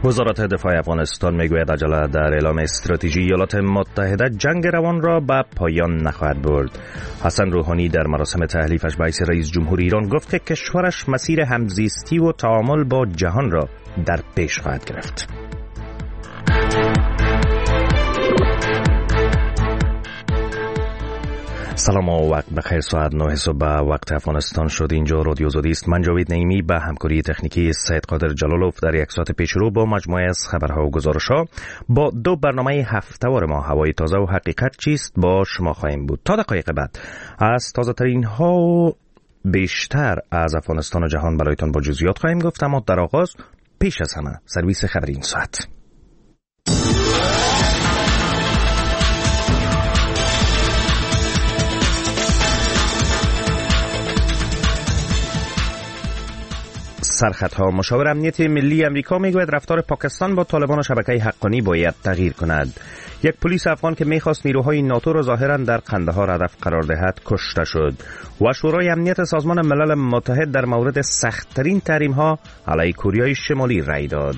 وزارت دفاع افغانستان میگوید عجله در اعلام استراتژی ایالات متحده جنگ روان را به پایان نخواهد برد. حسن روحانی در مراسم تحلیفش به حیث رئیس جمهور ایران گفت که کشورش مسیر همزیستی و تعامل با جهان را در پیش خواهد گرفت. سلام و وقت بخیر. ساعت 9 صبح وقت افغانستان شد. اینجا رادیو آزادی است. من جاوید نعیمی به همکاری تکنیکی سید قادر جلالوف در یک ساعت پیش رو با مجموعه از خبرها و گزارش‌ها با دو برنامه هفته‌وار ما هوای تازه و حقیقت چیست با شما خواهیم بود. تا دقایق بعد از تازه‌ترین ها و بیشتر از افغانستان و جهان برایتان با جزئیات خواهیم گفت، اما در آغاز پیش از همه سرویس خبری این ساعت. سرخطها. مشاور امنیت ملی امریکا میگوید رفتار پاکستان با طالبان و شبکه حقانی باید تغییر کند. یک پلیس افغان که میخواست نیروهای ناتو را ظاهرا در قندهار هدف قرار دهد کشته شد. و شورای امنیت سازمان ملل متحد در مورد سخت‌ترین تحریم‌ها علیه کره شمالی رأی داد.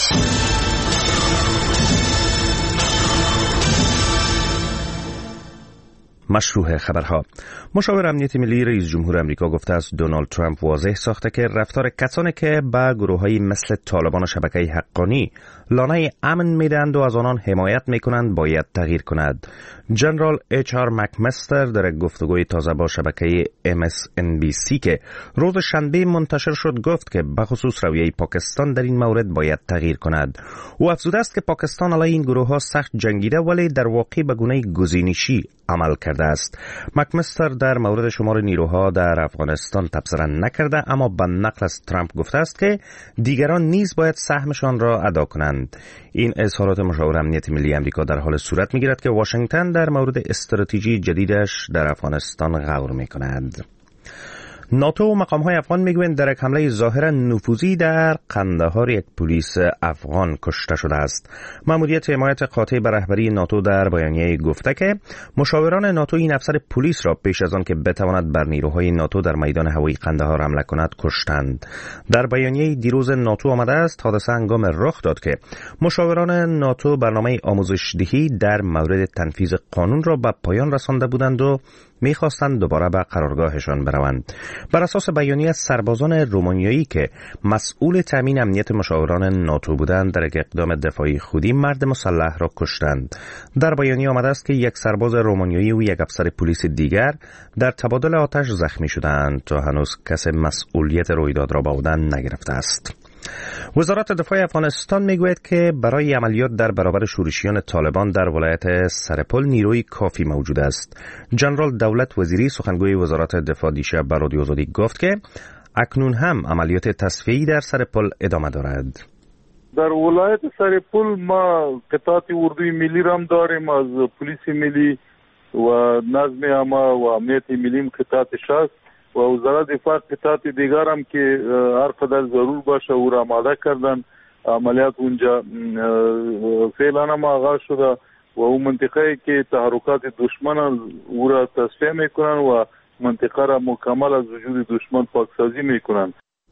مشروع خبرها. مشاور امنیت ملی رئیس جمهور امریکا گفته است دونالد ترامپ واضح ساخته که رفتار کسانی که به گروه‌های مثل طالبان و شبکه حقانی لانه امن میدهند و از آنان حمایت میکنند باید تغییر کند. جنرال اچ.آر. مکمستر در گفتگوی تازه با شبکه MSNBC که روز شنبه منتشر شد گفت که بخصوص رویه پاکستان در این مورد باید تغییر کند. او افزوده است که پاکستان علیه این گروه‌ها سخت جنگیده ولی در واقع به گونه گزینشی عمل کرده است. مکمستر در مورد شمار نیروها در افغانستان تبصره نکرده، اما به نقل از ترامپ گفته است که دیگران نیز باید سهمشان را ادا کنند. این اظهارات مشاور امنیت ملی امریکا در حال صورت می‌گیرد که واشنگتن در مورد استراتژی جدیدش در افغانستان غور می‌کند. ناتو و مقام‌های افغان میگویند در یک حمله ظاهراً نفوذی در قندهار یک پلیس افغان کشته شده است. مأموریت حمایت قاطع به رهبری ناتو در بیانیه گفته که مشاوران ناتو این افسر پلیس را پیش از آن که بتواند بر نیروهای ناتو در میدان هوایی قندهار حمله کند کشتند. در بیانیه دیروز ناتو آمده است حادثه هنگام رخ داد که مشاوران ناتو برنامه آموزش‌دهی در مورد تنفیذ قانون را به پایان رسانده بودند و می‌خواستند دوباره به قرارگاهشان بروند. بر اساس بیانیه سربازان رومانیایی که مسئول تامین امنیت مشاوران ناتو بودند در یک اقدام دفاعی خودی مرد مسلح را کشتند. در بیانیه آمده است که یک سرباز رومانیایی و یک افسر پلیس دیگر در تبادل آتش زخمی شدند تا هنوز کس مسئولیت رویداد را به عهده نگرفته است. وزارت دفاع افغانستان میگوید که برای عملیات در برابر شورشیان طالبان در ولایت سرپل نیروی کافی موجود است. جنرال دولت وزیری سخنگوی وزارت دفاع دیشب به رادیو آزادی گفت که اکنون هم عملیات تصفیه‌ای در سرپل ادامه دارد. در ولایت سرپل ما قطعات اردوی ملی را هم داریم، از پلیس ملی و نظم عامه و امنیت ملی قطعات شخص و وزارت دفاع قطعات دیگر هم که هر قدر ضرور باشه او را آماده کردن. عملیات اونجا فعلا هم آغاز شده و اون منطقه که تحرکات دشمن او را تصفیه میکنن و منطقه را مکمل از وجود دشمن پاکسازی میکنن.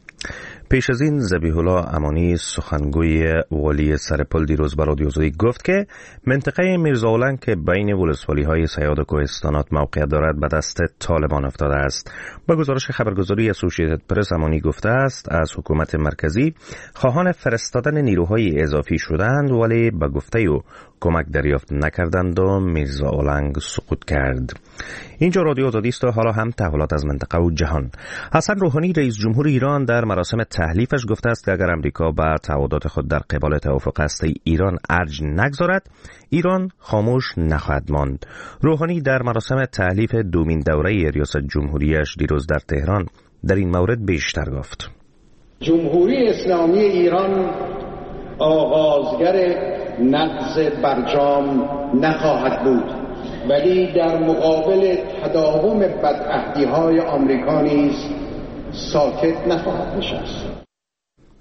پیش از این ذبیح الله امانی سخنگوی والی سرپل دیروز به رادیو آزادی گفت که منطقه میرزاولنگ که بین ولسوالی‌های صیاد و کوهستانات موقعیت دارد به دست طالبان افتاده است. با گزارش خبرگزاری اسوسییتد پرس امانی گفته است از حکومت مرکزی خواهان فرستادن نیروهای اضافی شدند ولی به گفته او کمک دریافت نکردند و میرزاولنگ سقوط کرد. اینجا رادیو آزادی است و حالا هم تحولات از منطقه و جهان. حسن روحانی رئیس جمهور ایران در مراسم تحلیفش گفته است که اگر امریکا بر تعهدات خود در قبال توافق هسته‌ای ایران ارج نگذارد ایران خاموش نخواهد ماند. روحانی در مراسم تحلیف دومین دوره ریاست جمهوریش دیروز در تهران در این مورد بیشتر گفت. جمهوری اسلامی ایران آغازگر نقض برجام نخواهد بود، ولی در مقابل تداوم بدعهدی‌های آمریکا نیز ساکت نخواهد نشست.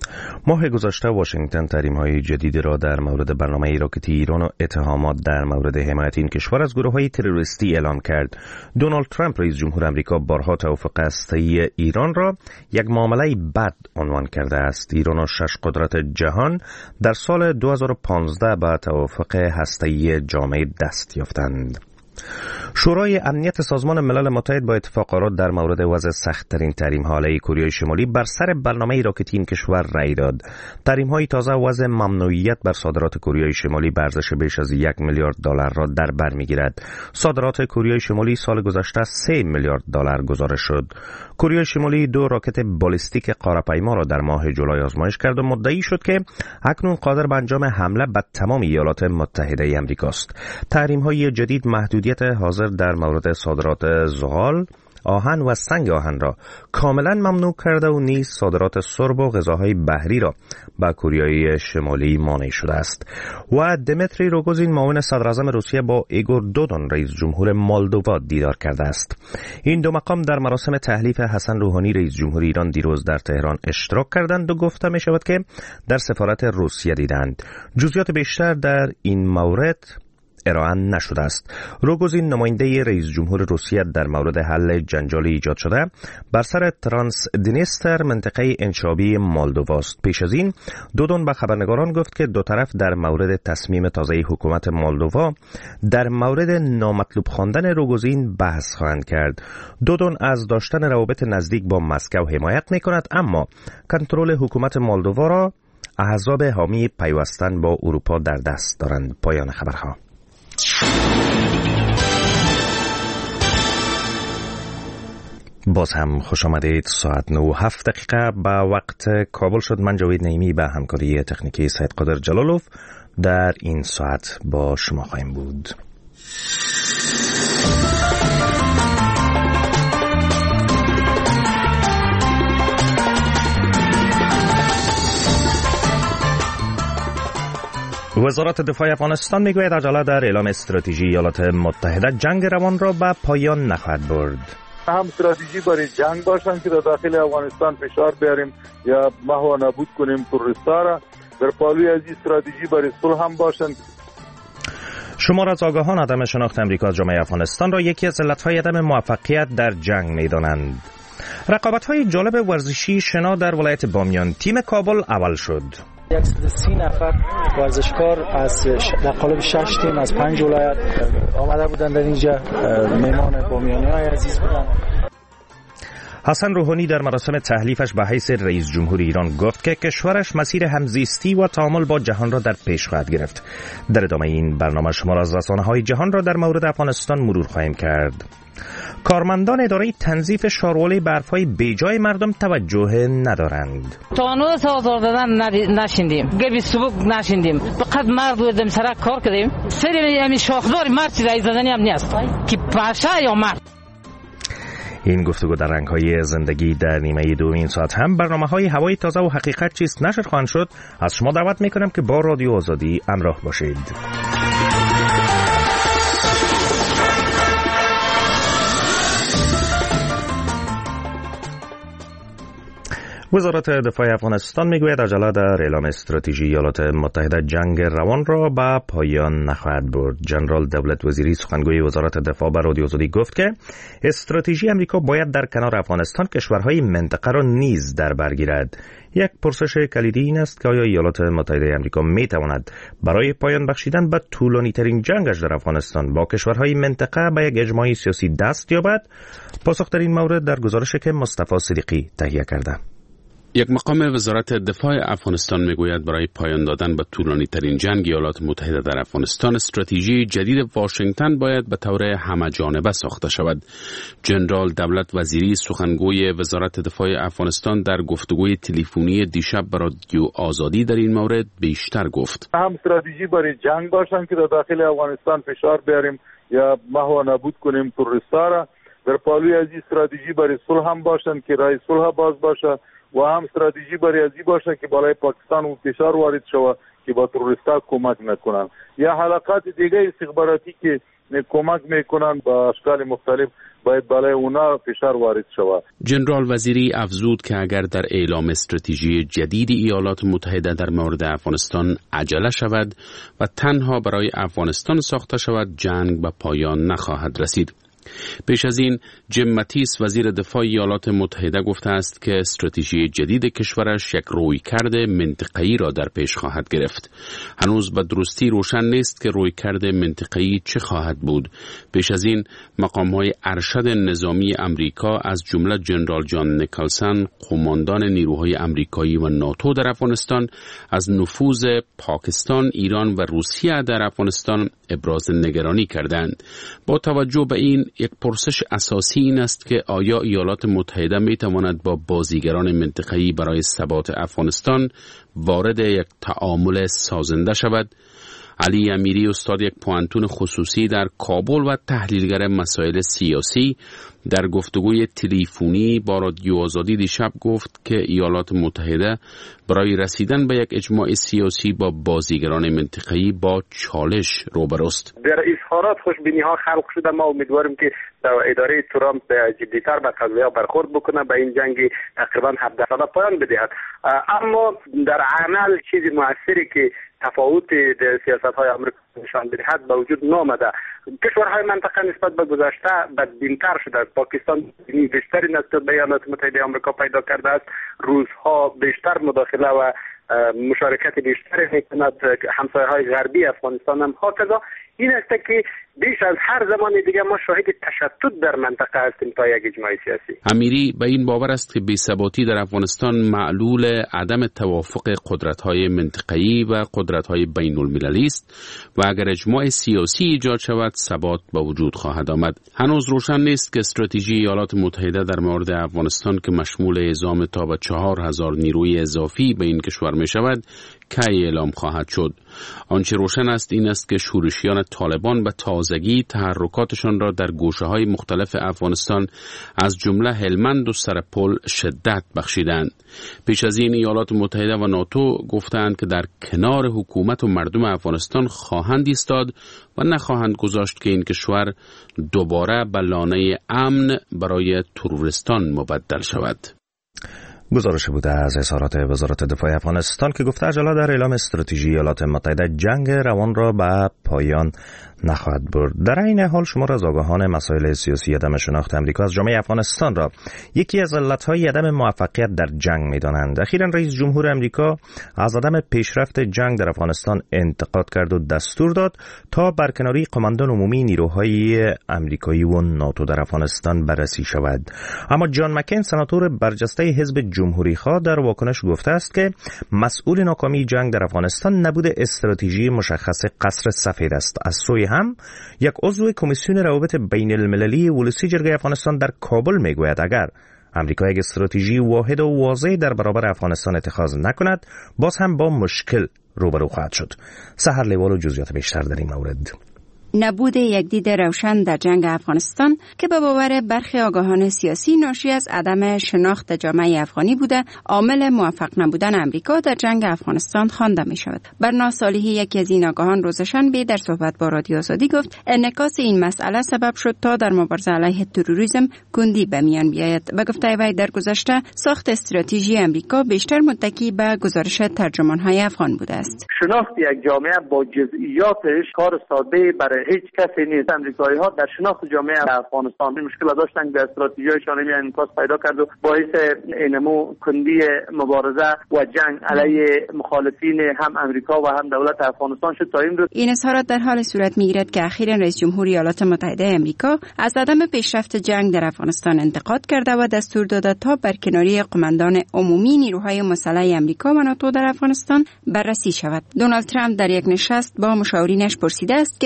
ماه گذشته واشنگتن تحریم‌های جدید را در مورد برنامه راکتی ایران و اتهامات در مورد حمایت این کشور از گروه‌های تروریستی اعلام کرد. دونالد ترامپ رئیس جمهور آمریکا بارها توافق هسته‌ای ایران را یک معامله بد عنوان کرده است. ایران و 6 قدرت جهان در سال 2015 به توافق هسته‌ای جامع دست یافتند. شورای امنیت سازمان ملل متحد با اتفاقات در مورد وضع سخت‌ترین تحریم‌ها علیه کره شمالی بر سر برنامه راکتی این کشور رأی داد. تحریم‌های تازه وضع ممنوعیت بر صادرات کره شمالی به ارزش بیش از 1 میلیارد دلار را در بر می‌گیرد. صادرات کره شمالی سال گذشته 3 میلیارد دلار گزارش شد. کره شمالی 2 راکت بالستیک قاره‌پیما را در ماه جولای آزمایش کرد و مدعی شد که اکنون قادر به انجام حمله به تمام ایالات متحده آمریکا است. تحریم‌های جدید محدودیت حاضر در مورد صادرات زغال، آهن و سنگ آهن را کاملا ممنوع کرده و نیز صادرات سرب و غذاهای بحری را به کره شمالی مانع شده است. و دمیتری روگوزین معاون صدراعظم روسیه با ایگور دودون رئیس جمهور مولدووا دیدار کرده است. این دو مقام در مراسم تحلیف حسن روحانی رئیس جمهور ایران دیروز در تهران اشتراک کردند و گفته می شود که در سفارت روسیه دیدند. جزئیات بیشتر در این مورد ارائه نشده است. روگوزین نماینده رئیس جمهور روسیه در مورد حل جنجال ایجاد شده بر سر ترانس دنیستر منطقه انشابی مولدووا است. پیش از این دودون به خبرنگاران گفت که دو طرف در مورد تصمیم تازه حکومت مولدووا در مورد نامطلوب خواندن روگوزین بحث خواهند کرد. دودون از داشتن روابط نزدیک با مسکو حمایت می‌کند، اما کنترل حکومت مولدووا را احزاب حامی پیوستن با اروپا در دست دارند. پایان خبرها. باز هم خوش آمدید. ساعت 9:07 به وقت کابل شد. من جاوید نعیمی به همکاری تکنیکی سید قادر جلالوف در این ساعت با شما خواهیم بود. وزارت دفاع افغانستان میگوید عجله در اعلام استراتژی ایالات متحده جنگ روان را به پایان نخواهد برد. هم استراتژی برای جنگ باشن که در داخل افغانستان فشار بیاریم یا محو و نابود کنیم تروریستا را، در پالوی از استراتژی برای صلح هم باشن. شمار از آگاهان عدم شناخت امریکا از جامعه افغانستان را یکی از علتهای عدم موفقیت در جنگ می‌دانند. رقابت‌های جالب ورزشی شنا در ولایت بامیان، تیم کابل اول شد. 130 نفر ورزشکار از در قالب 6 تیم از 5 ولایت آمده بودند در اینجا. مهمان بامیانی‌های عزیز بودند. حسن روحانی در مراسم تحلیفش به حیث رئیس جمهور ایران گفت که کشورش مسیر همزیستی و تعامل با جهان را در پیش خواهد گرفت. در ادامه این برنامه شمار از رسانه‌های جهان را در مورد افغانستان مرور خواهیم کرد. کارمندان اداره تنظیف شاروله‌ی برف‌های بیجای مردم توجه ندارند. تانوس آزار دادن نشیندیم، گبی سبک نشیندیم، فقط مرد بودیم سرک کار کردیم. سری همین شاخدار مرد چیزایی زدنی هم نیست که پاشه یا مرد. این گفتگو در رنگ‌های زندگی در نیمه دوم این ساعت هم برنامه‌های هوای تازه و حقیقت چیست نشر خواهند شد. از شما دعوت می‌کنم که با رادیو آزادی همراه باشید. وزارت دفاع افغانستان میگوید عجله در اعلام استراتژی ایالات متحده جنگ روان را به پایان نخواهد برد. جنرال دولت وزیری سخنگوی وزارت دفاع به رادیو آزادی گفت که استراتژی امریکا باید در کنار افغانستان کشورهای منطقه را نیز در بر گیرد. یک پرسش کلیدی این است که آیا ایالات متحده آمریکا می تواند برای پایان بخشیدن به طولانی ترین جنگش در افغانستان با کشورهای منطقه به یک اجماع سیاسی دست یابد؟ پاسخ در این مورد در گزارشی که مصطفی صدیقی تهیه کرده. یک مقام وزارت دفاع افغانستان میگوید برای پایان دادن به طولانی ترین جنگ ایالات متحده در افغانستان استراتژی جدید واشنگتن باید به طور همه‌جانبه ساخته شود. جنرال دولت وزیری سخنگوی وزارت دفاع افغانستان در گفتگوی تلفنی دیشب به رادیو آزادی در این مورد بیشتر گفت. هم استراتژی برای جنگ باشن که در داخل افغانستان فشار بیاریم یا محو و نابود کنیم تروریستا را، در پالوی از استراتژی برای صلح هم باشن که راه صلح باز باشه و هم استراتژی برای ازی باشه که بالای پاکستان و فشار وارد شود که با تروریستا کمک نکنن، یا حلقات دیگه استخباراتی که کمک میکنن با اشکال مختلف باید بالای اونا فشار وارد شود. جنرال وزیری افزود که اگر در اعلام استراتژی جدید ایالات متحده در مورد افغانستان عجله شود و تنها برای افغانستان ساخته شود، جنگ به پایان نخواهد رسید. پیش از این جیم ماتیس وزیر دفاع ایالات متحده گفته است که استراتژی جدید کشورش یک رویکرد منطقه‌ای را در پیش خواهد گرفت. هنوز به درستی روشن نیست که رویکرد منطقه‌ای چه خواهد بود. پیش از این مقام‌های ارشد نظامی امریکا از جمله جنرال جان نیکلسن، قماندان نیروهای امریکایی و ناتو در افغانستان، از نفوذ پاکستان، ایران و روسیه در افغانستان ابراز نگرانی کردند. با توجه به این، یک پرسش اساسی این است که آیا ایالات متحده می تواند با بازیگران منطقه‌ای برای ثبات افغانستان وارد یک تعامل سازنده شود؟ علی امیری، استاد یک پوانتون خصوصی در کابل و تحلیلگر مسائل سیاسی، در گفتگوی تلفنی با رادیو آزادی دیشب گفت که ایالات متحده برای رسیدن به یک اجماع سیاسی با بازیگران منطقه‌ای با چالش روبروست. در اظهارات خوشبینی‌ها خلق شده. ما امیدواریم که اداره ترامپ جدی‌تر به قضیه برخورد بکنه، به این جنگ تقریبا 17 ساله پایان بدهد. اما در عمل چیزی موثری که تفاوت سیاست‌های آمریکا نشان بدهد به وجود نامده. کشورهای منطقه نسبت به گذشته بدبین‌تر شده. پاکستان بیشتری نسبت به ایالات متحده آمریکا پیدا کرده است. روزها بیشتر مداخله و مشارکت بیشتری می‌کند. همسایه‌های غربی افغانستان هم هکذا. این است که بیش از هر زمان دیگه ما شاهد تشتت در منطقه هستیم تا یک اجماع سیاسی. امیری به این باور است که بی‌ثباتی در افغانستان معلول عدم توافق قدرت‌های منطقه‌ای و قدرت‌های بین‌المللی است و اگر اجماع سیاسی ایجاد شود، ثبات به وجود خواهد آمد. هنوز روشن نیست که استراتژی ایالات متحده در مورد افغانستان که مشمول اعزام تا به 4000 نیروی اضافی به این کشور می شود، کی اعلام خواهد شد. آنچه روشن است این است که شورشیان طالبان به تازگی تحرکاتشان را در گوشه‌های مختلف افغانستان از جمله هلمند و سرپل شدت بخشیدند. پیش از این ایالات متحده و ناتو گفتند که در کنار حکومت و مردم افغانستان خواهند ایستاد و نخواهند گذاشت که این کشور دوباره به لانه امن برای تروریستان مبدل شود. گزارش بوده از اظهارات وزارت دفاع افغانستان که گفته عجله در اعلام استراتژی ایالات متحده جنگ روان را به پایان نخواهد برد. در این حال شمار از آگاهان مسائل سیاسی عدم شناخت امریکا از جامعه افغانستان را یکی از علتهای عدم موفقیت در جنگ می‌دانند. اخیراً رئیس جمهور امریکا از عدم پیشرفت جنگ در افغانستان انتقاد کرد و دستور داد تا برکناری قماندان عمومی نیروهای امریکایی و ناتو در افغانستان بررسی شود. اما جان مکین، سناتور برجسته حزب جمهوری‌خواه، در واکنش گفته است که مسئول ناکامی جنگ در افغانستان نبود استراتژی مشخص قصر سفید است. از سوی هم یک عضو کمیسیون روابط بین المللی ولسی جرگه افغانستان در کابل میگوید اگر امریکا یک استراتژی واحد و واضح در برابر افغانستان اتخاذ نکند، باز هم با مشکل روبرو خواهد شد. سحر لیوال و جزئیات بیشتر در این مورد. نبود یک دید روشن در جنگ افغانستان که به باور برخی آگاهان سیاسی ناشی از عدم شناخت جامعه افغانی بوده، عامل موفق نبودن امریکا در جنگ افغانستان خوانده می شود. برنا صالحی، یکی از این آگاهان، روز شنبه در صحبت با رادیو آزادی گفت انعکاس این مسئله سبب شد تا در مبارزه علیه تروریسم کندی به میان بیاید و گفته وی در گذشته ساخت استراتژی امریکا بیشتر متکی به گزارش ترجمان‌های افغان بوده است. شناخت یک جامعه با جزئیاتش کار ساده برای هیچ کسی نیست. امریکایی ها در شناخت جامعه افغانستان مشکل داشتن که استراتژی‌هایشان انعکاس پیدا کرد و باعث اینمو کندی مبارزه و جنگ علیه مخالفین هم امریکا و هم دولت افغانستان شد تا این روز. این اظهارات در حال صورت میگیرد که اخیراً رئیس جمهور ایالات متحده امریکا از عدم پیشرفت جنگ در افغانستان انتقاد کرده و دستور داده تا برکناری قماندان عمومی نیروهای مسلح امریکا و ناتو در افغانستان بررسی شود. دونالد ترامپ در یک نشست با مشاورینش پرسیده است که چرا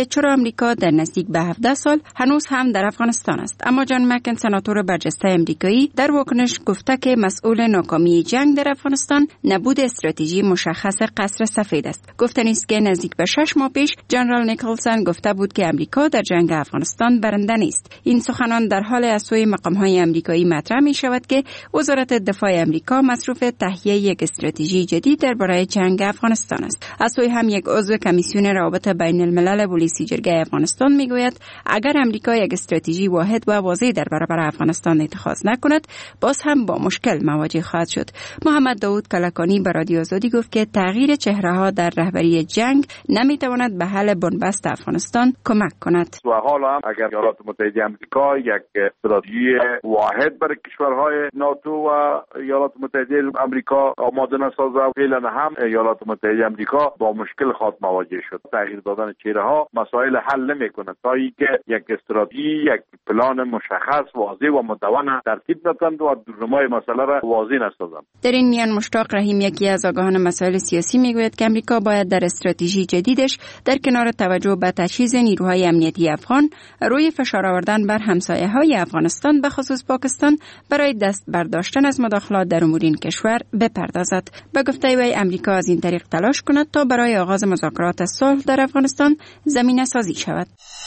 امریکا در نزدیک به 17 سال هنوز هم در افغانستان است. اما جان مکن، سناتور برجسته امریکایی، در واکنش گفته که مسئول ناکامی جنگ در افغانستان نبود استراتژی مشخص قصر سفید است. گفتنی است که نزدیک به 6 ماه پیش جنرال نیکلسون گفته بود که امریکا در جنگ افغانستان برنده نیست. این سخنان در حال از سوی مقام‌های امریکایی مطرح می شود که وزارت دفاع امریکا مصروف تهیه یک استراتژی جدید درباره جنگ افغانستان است. از سوی هم یک عضو کمیسیون روابط بین الملل پلیسی جرگه افغانستان میگوید اگر امریکا یک استراتژی واحد و واضح در برابر افغانستان اتخاذ نکند، باز هم با مشکل مواجه خواهد شد. محمد داود کلکانی به رادیو آزادی گفت که تغییر چهره‌ها در رهبری جنگ نمیتواند به حل بنبست افغانستان کمک کند. و حالا هم اگر ایالات متحده آمریکا یک استراتژی واحد برای کشورهای ناتو و ایالات متحده آمریکا آماده نسازد، فعلا هم ایالات متحده آمریکا با مشکل خواهد مواجه شد. تغییر دادن چهره‌ها مسائل حل نمی‌کند تا اینکه یک استراتژی، یک پلان مشخص، واضح و مدون ترتیب نکنند و دورنمای مسئله را واضح نسازند. در این میان مشتاق رحیم، یکی از آگاهان مسائل سیاسی، میگوید که امریکا باید در استراتژی جدیدش در کنار توجه به تجهیز نیروهای امنیتی افغان، روی فشار آوردن بر همسایه‌های افغانستان به خصوص پاکستان برای دست برداشتن از مداخلات در امور این کشور بپردازد. به گفته وی امریکا از این طریق تلاش کند تا برای آغاز مذاکرات صلح در افغانستان زمینه سازی شود.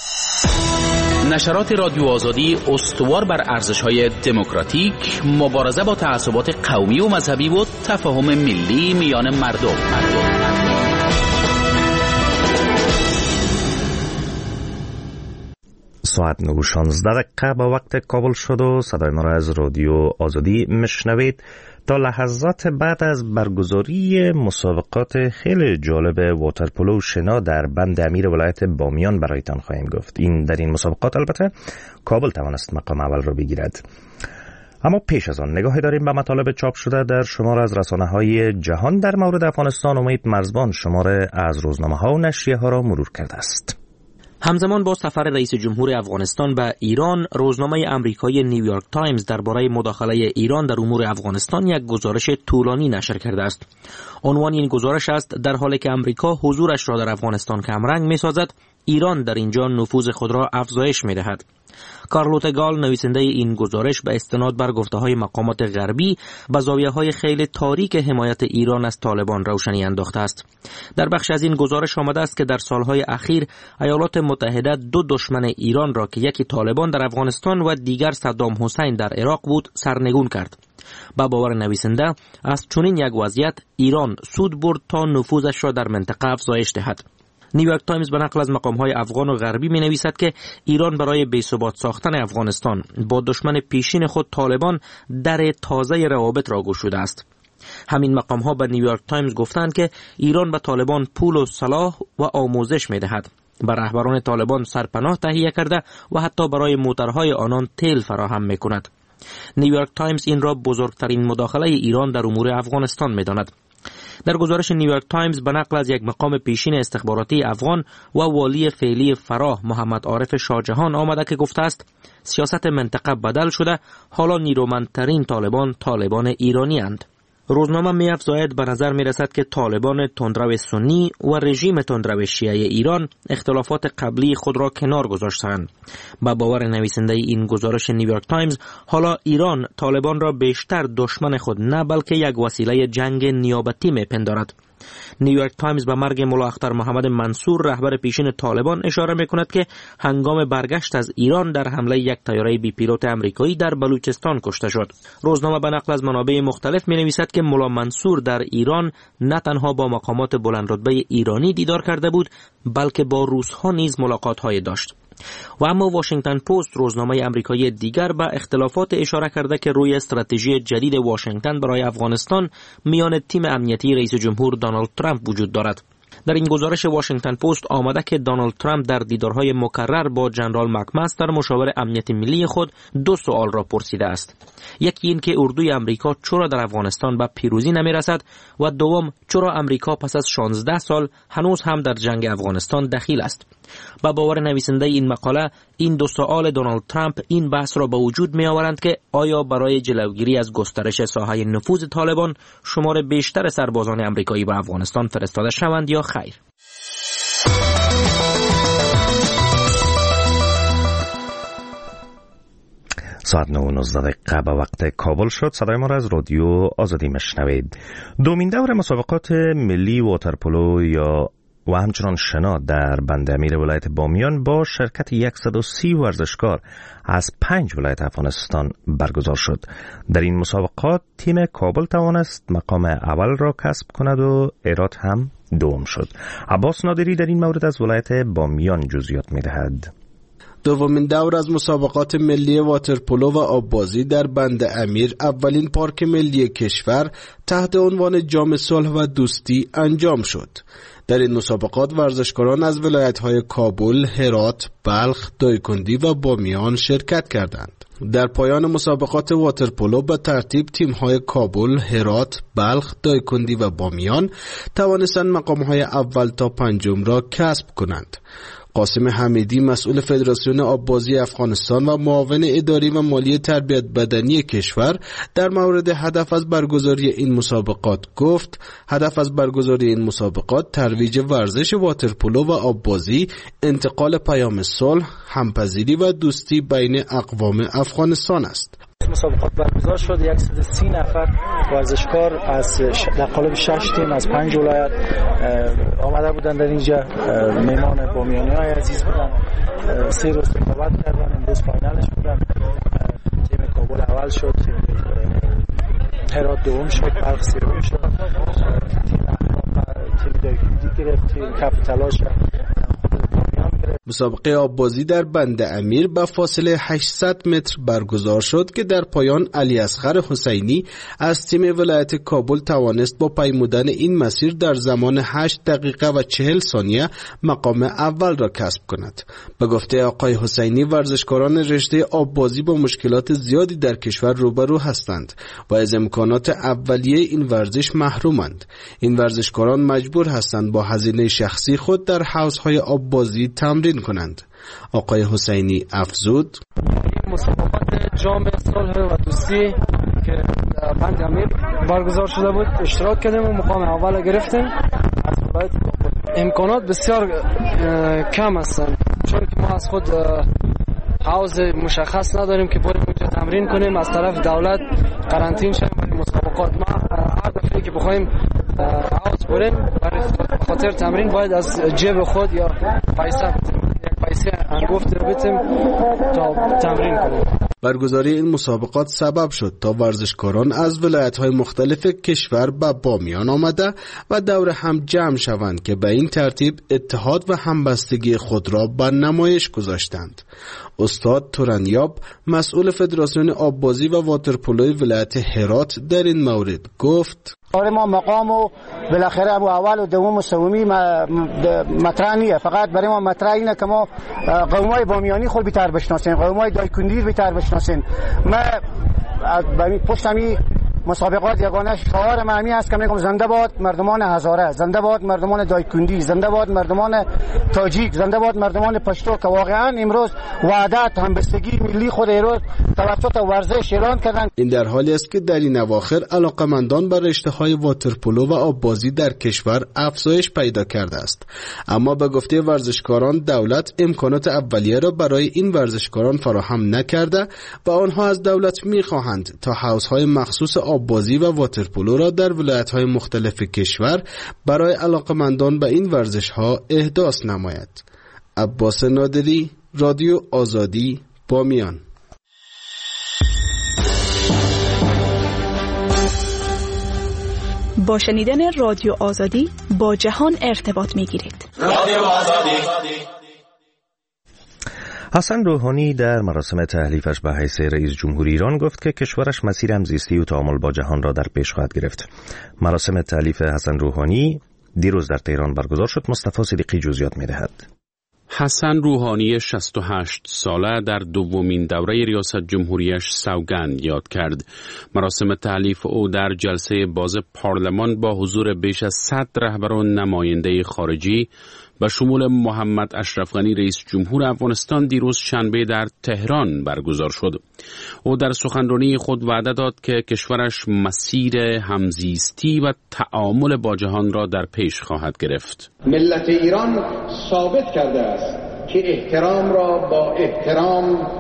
نشرات رادیو آزادی استوار بر ارزش‌های دموکراتیک، مبارزه با تعصبات قومی و مذهبی و تفاهم ملی میان مردم. ساعت 9:16 به وقت کابل شد و صدای ما را از رادیو آزادی میشنوید. تا لحظات بعد از برگزاری مسابقات خیلی جالب واترپولو شنا در بند امیر ولایت بامیان برایتان خواهیم گفت. در این مسابقات البته کابل توانست مقام اول را بگیرد. اما پیش از آن نگاهی داریم به مطالب چاپ شده در شمار از رسانه‌های جهان در مورد افغانستان. امید مرزبان شماره از روزنامه‌ها و نشریه‌ها را مرور کرده است. همزمان با سفر رئیس جمهور افغانستان به ایران، روزنامه آمریکایی نیویورک تایمز درباره مداخله ایران در امور افغانستان یک گزارش طولانی نشر کرده است. عنوان این گزارش است: در حالی که آمریکا حضورش را در افغانستان کمرنگ می‌سازد، ایران در اینجا نفوذ خود را افزایش می‌دهد. کارلوت گال، نویسنده این گزارش، به استناد بر گفته‌های مقامات غربی به زاویه‌های خیلی تاریک حمایت ایران از طالبان روشنی انداخته است. در بخش از این گزارش آمده است که در سالهای اخیر ایالات متحده دو دشمن ایران را که یکی طالبان در افغانستان و دیگر صدام حسین در عراق بود سرنگون کرد. با باور نویسنده، از چنین یک وضعیت ایران سود برد تا نفوذش را در منطقه افزایش دهد. نیویورک تایمز به نقل از مقام‌های افغان و غربی می‌نویسد که ایران برای بی‌ثبات ساختن افغانستان با دشمن پیشین خود طالبان در تازه روابط را گشوده است. همین مقام‌ها به نیویورک تایمز گفتند که ایران به طالبان پول و سلاح و آموزش می‌دهد. به رهبران طالبان سرپناه تهیه کرده و حتی برای موترهای آنان تیل فراهم می‌کند. نیویورک تایمز این را بزرگترین مداخله ایران در امور افغانستان می‌داند. در گزارش نیویورک تایمز به نقل از یک مقام پیشین استخباراتی افغان و والی فعلی فراه محمد عارف شاهجهان آمده که گفته است سیاست منطقه بدل شده، حالا نیرومندترین طالبان ایرانی اند. روزنامه می‌افزاید به نظر می‌رسد که طالبان تندرو سنی و رژیم تندرو شیعه ایران اختلافات قبلی خود را کنار گذاشتند. با باور نویسنده این گزارش نیویورک تایمز، حالا ایران طالبان را بیشتر دشمن خود نه بلکه یک وسیله جنگ نیابتی می‌پندارد. نیویورک تایمز به مرگ ملا اختر محمد منصور، رهبر پیشین طالبان، اشاره می‌کند که هنگام برگشت از ایران در حمله یک طیاره بی پیلوت آمریکایی در بلوچستان کشته شد. روزنامه به نقل از منابع مختلف می‌نویسد که ملا منصور در ایران نه تنها با مقامات بلندرتبه ایرانی دیدار کرده بود، بلکه با روس‌ها نیز ملاقات‌های داشت. و اما واشنگتن پست، روزنامه آمریکایی دیگر، به اختلافات اشاره کرده که روی استراتژی جدید واشنگتن برای افغانستان میان تیم امنیتی رئیس جمهور دونالد ترامپ وجود دارد. در این گزارش واشنگتن پست آمده که دونالد ترامپ در دیدارهای مکرر با جنرال مکمستر، مشاور امنیتی ملی خود، دو سوال را پرسیده است. یکی این که اردوی امریکا چرا در افغانستان به پیروزی نمی‌رسد و دوم چرا امریکا پس از 16 سال هنوز هم در جنگ افغانستان دخیل است. با باور نویسنده این مقاله، این دو سوال دونالد ترامپ این بحث را به وجود می‌آورند که آیا برای جلوگیری از گسترش ساحه نفوذ طالبان شمار بیشتر سربازان امریکایی به افغانستان فرستاده شوند یا خیر. ساعت 9:19 به وقت کابل شد. صدای ما را از رادیو آزادی مشنوید. دومین دور مسابقات ملی واترپولو و همچنان شنا در بند امیر ولایت بامیان با شرکت 130 ورزشکار از 5 ولایت افغانستان برگزار شد. در این مسابقات تیم کابل توانست مقام اول را کسب کند و هرات هم دوم شد. عباس نادری در این مورد از ولایت بامیان جزئیات می‌دهد. دومین دور از مسابقات ملی واترپولو و آببازی در بند امیر، اولین پارک ملی کشور، تحت عنوان جام صلح و دوستی انجام شد. در این مسابقات ورزشکاران از ولایت‌های کابل، هرات، بلخ، دایکندی و بامیان شرکت کردند. در پایان مسابقات واترپولو به ترتیب تیم‌های کابل، هرات، بلخ، دایکندی و بامیان توانستند مقام‌های اول تا پنجم را کسب کنند. قاسم حمیدی، مسئول فدراسیون آببازی افغانستان و معاون اداری و مالی تربیت بدنی کشور، در مورد هدف از برگزاری این مسابقات گفت: هدف از برگزاری این مسابقات ترویج ورزش واترپولو و آببازی، انتقال پیام صلح، همپذیری و دوستی بین اقوام افغانستان است. مسابقات برگزار شد. 130 نفر ورزشکار از در قالب 6 تیم از 5 ولایت آمده بودند. در اینجا میهمان بامیانی‌های عزیز بودند. 3 روز رقابت کردند. امروز فاینالش بودن. تیم کابل اول شد، تیم هرات دوم شد، بلخ سوم شد، تیم دایکندی گرفت، تیم کف طلا شد. مسابقه آببازی در بند امیر با فاصله 800 متر برگزار شد که در پایان علی اصغر حسینی از تیم ولایت کابل توانست با پیمودن این مسیر در زمان 8 دقیقه و 40 ثانیه مقام اول را کسب کند. به گفته آقای حسینی، ورزشکاران رشته آببازی با مشکلات زیادی در کشور روبرو هستند و از امکانات اولیه این ورزش محرومند. این ورزشکاران مجبور هستند با هزینه شخصی خود در حوضهای آببازی تمرین کنند. آقای حسینی افزود: مسابقات جام صلح و دوستی که بند امیر برگزار شده بود اشتراک کردیم و مقام اول گرفتیم. از ولایت امکانات بسیار کم هستند، چون که ما از خود حوض مشخص نداریم که بریم اونجا تمرین کنیم. از طرف دولت قرنطین شدیم برای مسابقات. ما هر دفعه که بخوایم حوض بریم برای خاطر تمرین باید از جیب خود یا پیسه انگفت رو بتیم تا تمرین کنیم. برگزاری این مسابقات سبب شد تا ورزشکاران از ولایت‌های مختلف کشور به بامیان آمده و دور هم جمع شوند که به این ترتیب اتحاد و همبستگی خود را به نمایش گذاشتند. استاد تورنیاب، مسئول فدراسیون آببازی و واترپولوی ولایت هرات، در این مورد گفت: ما مقام و بالاخره ابو اول و دوم و سومی مطرح نیه، فقط برای ما مطرح اینه که ما قومای بامیانی خود بیتر بشناسیم، قومای دایکندی بیتر بشناسیم. ما پشت همی مسابقات یگانه شعار معنی است که میگم زنده باد مردمان هزاره، زنده باد مردمان دایکندی، زنده باد مردمان تاجیک، زنده باد مردمان پشتو، که واقعا امروز وحدت همبستگی ملی خود امروز توسط ورزش اعلان کردن. این در حالی است که در این اواخر علاقمندان به رشته‌های واترپولو و آببازی در کشور افزایش پیدا کرده است، اما به گفته ورزشکاران دولت امکانات اولیه را برای این ورزشکاران فراهم نکرده و آنها از دولت می‌خواهند تا حوض‌های مخصوص آببازی و واترپولو را در ولایت‌های مختلف کشور برای علاقمندان به این ورزش‌ها احداث نماید. عباس نادری، رادیو آزادی، بامیان. با شنیدن رادیو آزادی با جهان ارتباط می‌گیرید. رادیو آزادی. حسن روحانی در مراسم تحلیفش به حیث رئیس جمهوری ایران گفت که کشورش مسیر همزیستی و تعامل با جهان را در پیش خواهد گرفت. مراسم تحلیف حسن روحانی دیروز در تهران برگزار شد. مصطفی صدیقی جزئیات می‌دهد. حسن روحانی 68 ساله در دومین دوره ریاست جمهوریش سوگند یاد کرد. مراسم تحلیف او در جلسه باز پارلمان با حضور بیش از 100 رهبر و نماینده خارجی به شمول محمد اشرف غنی رئیس جمهور افغانستان دیروز شنبه در تهران برگزار شد. او در سخنرانی خود وعده داد که کشورش مسیر همزیستی و تعامل با جهان را در پیش خواهد گرفت. ملت ایران ثابت کرده است که احترام را با احترام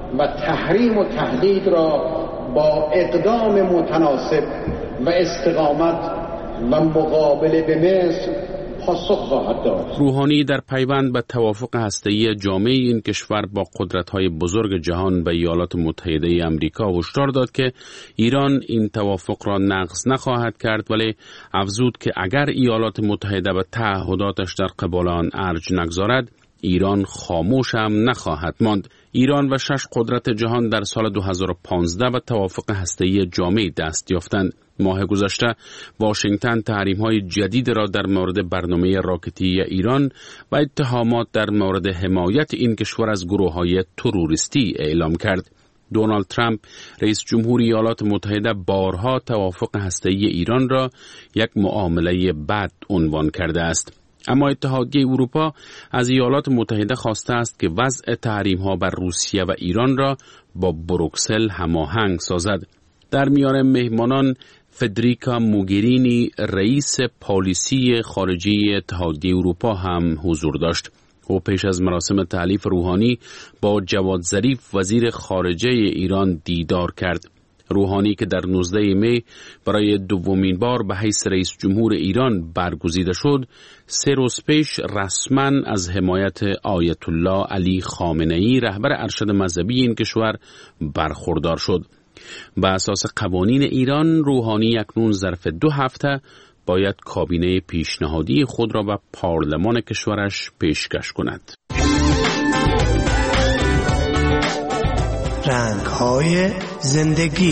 و تحریم و تهدید را با اقدام متناسب و استقامت و مقابله به مصر پاسخ خواهد داد. روحانی در پیوند به توافق هسته‌ای جامعه این کشور با قدرت‌های بزرگ جهان به ایالات متحده آمریکا هشدار داد که ایران این توافق را نقض نخواهد کرد، ولی افزود که اگر ایالات متحده به تعهداتش در قبال آن ارج نگذارد، ایران خاموش هم نخواهد ماند. ایران و 6 قدرت جهان در سال 2015 به توافق هسته‌ای جامع دست یافتند. ماه گذشته واشنگتن تحریم‌های جدید را در مورد برنامه راکتی ایران و اتهامات در مورد حمایت این کشور از گروه‌های تروریستی اعلام کرد. دونالد ترامپ رئیس جمهور ایالات متحده بارها توافق هسته‌ای ایران را یک معامله بد عنوان کرده است. اما اتحادیه اروپا از ایالات متحده خواسته است که وضع تحریم‌ها بر روسیه و ایران را با بروکسل هماهنگ سازد. در میان مهمانان فدریکا موگرینی رئیس پالیسی خارجی اتحادیه اروپا هم حضور داشت. او پیش از مراسم تحلیف روحانی با جواد ظریف وزیر خارجه ایران دیدار کرد. روحانی که در 19 می برای دومین بار به حیث رئیس جمهور ایران برگزیده شد، 3 روز پیش رسما از حمایت آیت الله علی خامنه‌ای رهبر ارشد مذهبی این کشور برخوردار شد. به اساس قوانین ایران، روحانی اکنون ظرف 2 هفته باید کابینه پیشنهادی خود را به پارلمان کشورش پیشکش کند. رنگ‌های زندگی.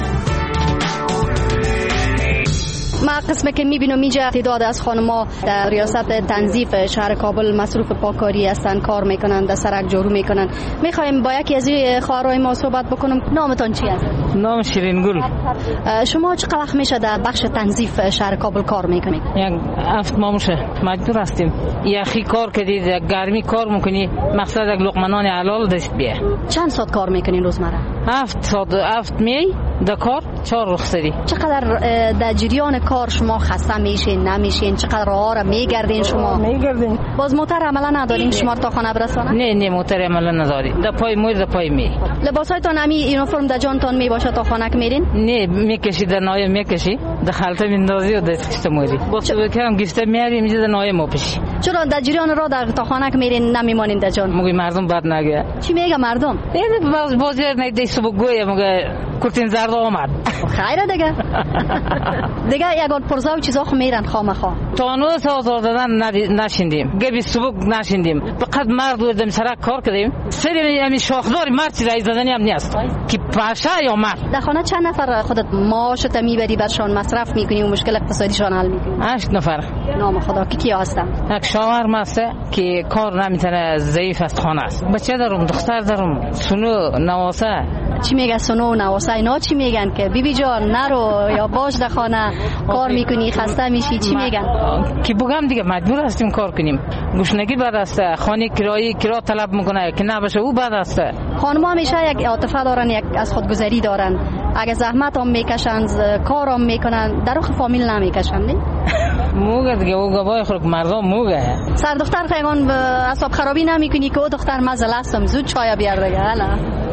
ما قسمی که میبینم اینجا تعداد از خانم‌ها در ریاست تنظیف شهر کابل مصروف پاکاری هستن، کار میکنن، در سرک جارو میکنن. میخوایم با یکی از این خواهرای ما صحبت بکنم. نامتون چی است؟ نام شیرین گل. شما چقدر وقت میشه در بخش تنظیف شهر کابل کار میکنید؟ یک 7 ماه میشه. مجبور هستیم. یخی کار کردید، گرمی کار میکنی، مقصد یک لقمه نان حلال دست بیه. چند ساعت کار میکنین روزمره؟ 7 ساعت، 7 می در کار، 4 رخصتی. چقدر در جریان کار شما خسته میشین، نمیشین؟ چقدر راه را میگردین شما؟ میگردین. باز موتر عملا ندارین شما تا خانه برسونه؟ نه موتر عملا نداری. در پای مور، در پای می. لباسایتان همی یونیفرم در جانتان میباشه تا خانه میرین؟ نه میکشی، در نایه میکشی، در خلطه میندازی و دست موری. با تو بکنم گفته میاری میشه در نایه ماپشی. چرا در جریان راه در تا خانه میرین نمیمانین در جان؟ مگه مردم بد نگه. چی میگه مردم؟ باز بازار نیدی صبح گویا مگه کورتین زرد آمد. خیره دیگه. دیگه یگان پرزا و چیزا خو میرن خامخا. تا نو آزار دادن نشیندیم. گبی صبح نشیندیم. فقط مرد بودیم سرک کار کردیم. سری همین شاخدار مرد رئیس زدنی هم نیست. کی پاشه یا مرد. در خانه چند نفر خودت معاشت میبری برشان مصرف میکنی و مشکل اقتصادیشان حل میکنی؟ 8 نفر. نام خدا کی هستن؟ یک شاور مسته که کار نمیتونه، ضعیف است، خانه است. بچه دارم، دختر دارم، سونو نواسه. چی میگه سونو نواسه؟ اینا چی میگن که بیبی جان نرو یا باش در خانه کار میکنی خسته میشی؟ چی میگن؟ که بگم دیگه مجبور هستیم کار کنیم. گشنگی بد است، خانه کرا طلب میکنه که نباشه او بد است. خانم‌ها همیشه یک عاطفه دارن، یک از خودگذری دارن. اگه زحمت هم میکشن، کار هم میکنن، در رخ فامیل نمیکشن. نه موگه دیگه او گواه خود مردم موگه. سر دختر خیگان به اعصاب خرابی نمیکنی که او دختر مزل هستم زود چای بیار دیگه. حالا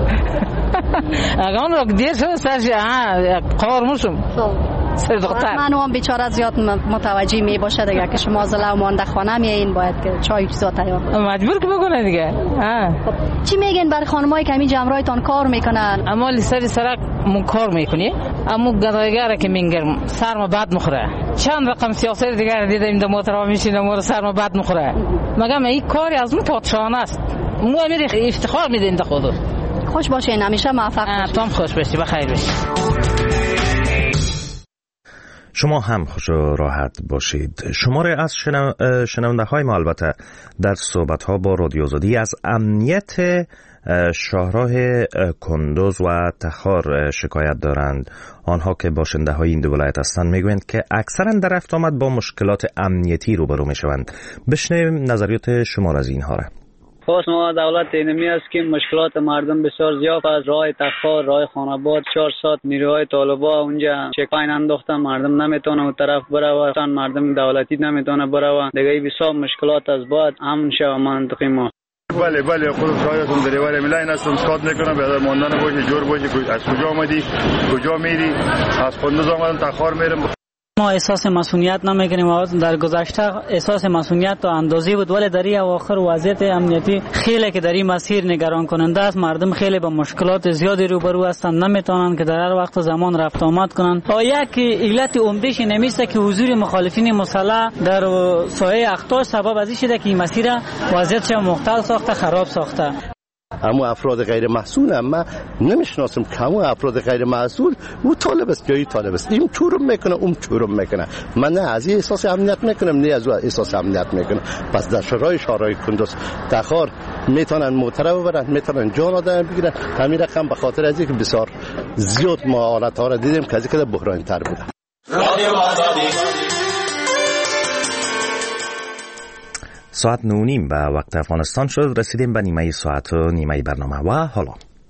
اگه اون دیر شد سرش قار موشم سر دختر من هم بیچاره زیاد متوجه می باشه دیگه که شما زله و مانده خانه میایین باید که چای چیزا تیار مجبور که بکنه دیگه. چی میگین برای خانمایی که همین جمعرایتان کار میکنن؟ اما سری سرک مون کار میکنی، اما گدایگره که میگرم سرما بد مخوره. چند رقم سیاسی دیگه دیدیم در موترها میشینه مور سرما بد مخوره. مگم این کاری از اون پادشاهانه است. مو امیر افتخار میدین در خودت. خوش باشین، همیشه موفق باشین. تام خوش باشی، بخیر باشی. شما هم خوش و راحت باشید. شماره از شنونده های ما البته در صحبت ها با رادیو آزادی از امنیت شاهراه کندوز و تخار شکایت دارند. آنها که باشنده های این دو ولایت هستند میگویند که اکثرا در رفت آمد با مشکلات امنیتی روبرو میشوند. بشنویم نظریات شما از اینها را. خواست ما دولت اینمی است که مشکلات مردم بسیار زیاد از راه تخار، راه خاناباد 4 ساعت نیروهای طالبا اونجا چکاین انداختن، مردم نمیتونه اون طرف بروه، مردم دولتی نمیتونه بروه. دیگه بسیار مشکلات از بعد امن شو منطقه ما. بله خودم شاهدتون دریور ملاین هستم. اسکات میکنم به ماندن باشه جور باشه از کجا آمدی کجا میری از قندوز آمدم تخار میرم. ما احساس مسئولیت نمیکنیم و در گذشته احساس مسئولیت تا اندازی بود ولی در این اواخر وضعیت امنیتی خیلی که در این مسیر نگران کننده است. مردم خیلی با مشکلات زیادی روبرو هستند نمیتونن که در هر وقت زمان رفت آمد کنند. یک علت عمدهش نمیسته که حضور مخالفین مسلح در سایه اخطار سبب از این شده که این مسیر وضعیتش مختل ساخته خراب ساخته. اما افراد غیر مسئول اما نمیشناسم که همون افراد غیر مسئول او طالب است جایی طالب است این چورم میکنه اون چورم میکنه. من نه از این احساس امنیت میکنم نه از اون احساس امنیت میکنم. پس در شورای کندوز تخار میتونن موتره ببرن میتونن جان آدم بگیرن. همین رقم به خاطر از اینکه بسیار زیاد ما حالت ها را دیدیم که از اینکه بحرانی تر بوده. ساعت 9:30 به وقت افغانستان شد. رسیدیم به نیمه ساعت و نیمه برنامه و حالا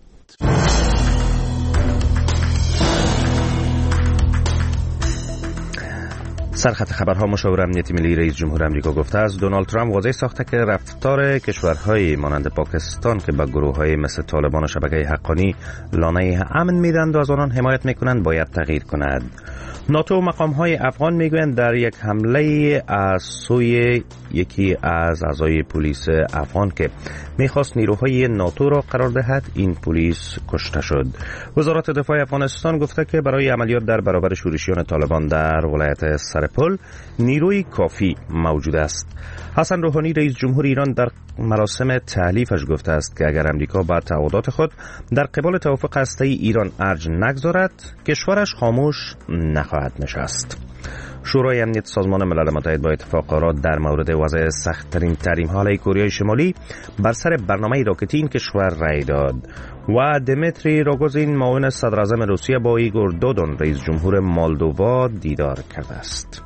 سرخط خبرها. مشاور امنیتی ملی رئیس جمهور آمریکا گفته است دونالد ترامپ واضح ساخته که رفتار کشورهای مانند پاکستان که به گروه‌های مثل طالبان و شبکه حقانی لانه امن میدند و از آنان حمایت میکنند باید تغییر کند. ناتو و مقام‌های افغان میگویند در یک حمله از سوی یکی از اعضای پلیس افغان که میخواست نیروهای ناتو را قرار دهد این پلیس کشته شد. وزارت دفاع افغانستان گفته که برای عملیات در برابر شورشیان طالبان در ولایت سرپل نیروی کافی موجود است. حسن روحانی رئیس جمهور ایران در مراسم تحلیفش گفته است که اگر امریکا با تعهدات خود در قبال توافق هسته‌ای ایران ارج نگذارد کشورش خاموش نخواهد نشست. شورای امنیت سازمان ملل متحد با اتفاق آراد در مورد وضع سخت‌ترین تحریم‌ها علیه کره شمالی بر سر برنامه راکتی این کشور رأی داد و دمیتری روگوزین معاون صدراعظم روسیه با ایگور دودون رئیس جمهور مولدووا دیدار کرده است.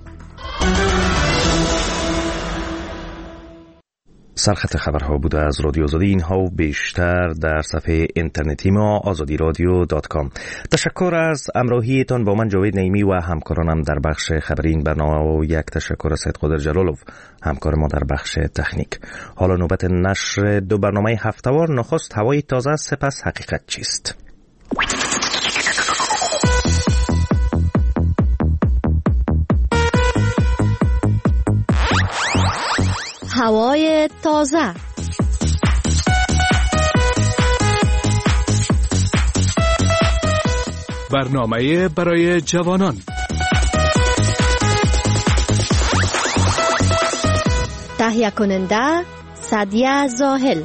سرخط خبرها بوده از رادیو آزادی. اینها و بیشتر در صفحه اینترنتی ما azadiradyo.com. تشکر از همراهیتان با من جاوید نعیمی و همکارانم در بخش خبری این برنامه و یک تشکر از سید قادر جلالوف همکار ما در بخش تکنیک. حالا نوبت نشر دو برنامه هفته‌وار. نخست هوای تازه، سپس حقیقت چیست. هوای تازه. برنامه برای جوانان. تهیه کننده سعدیه زاهل.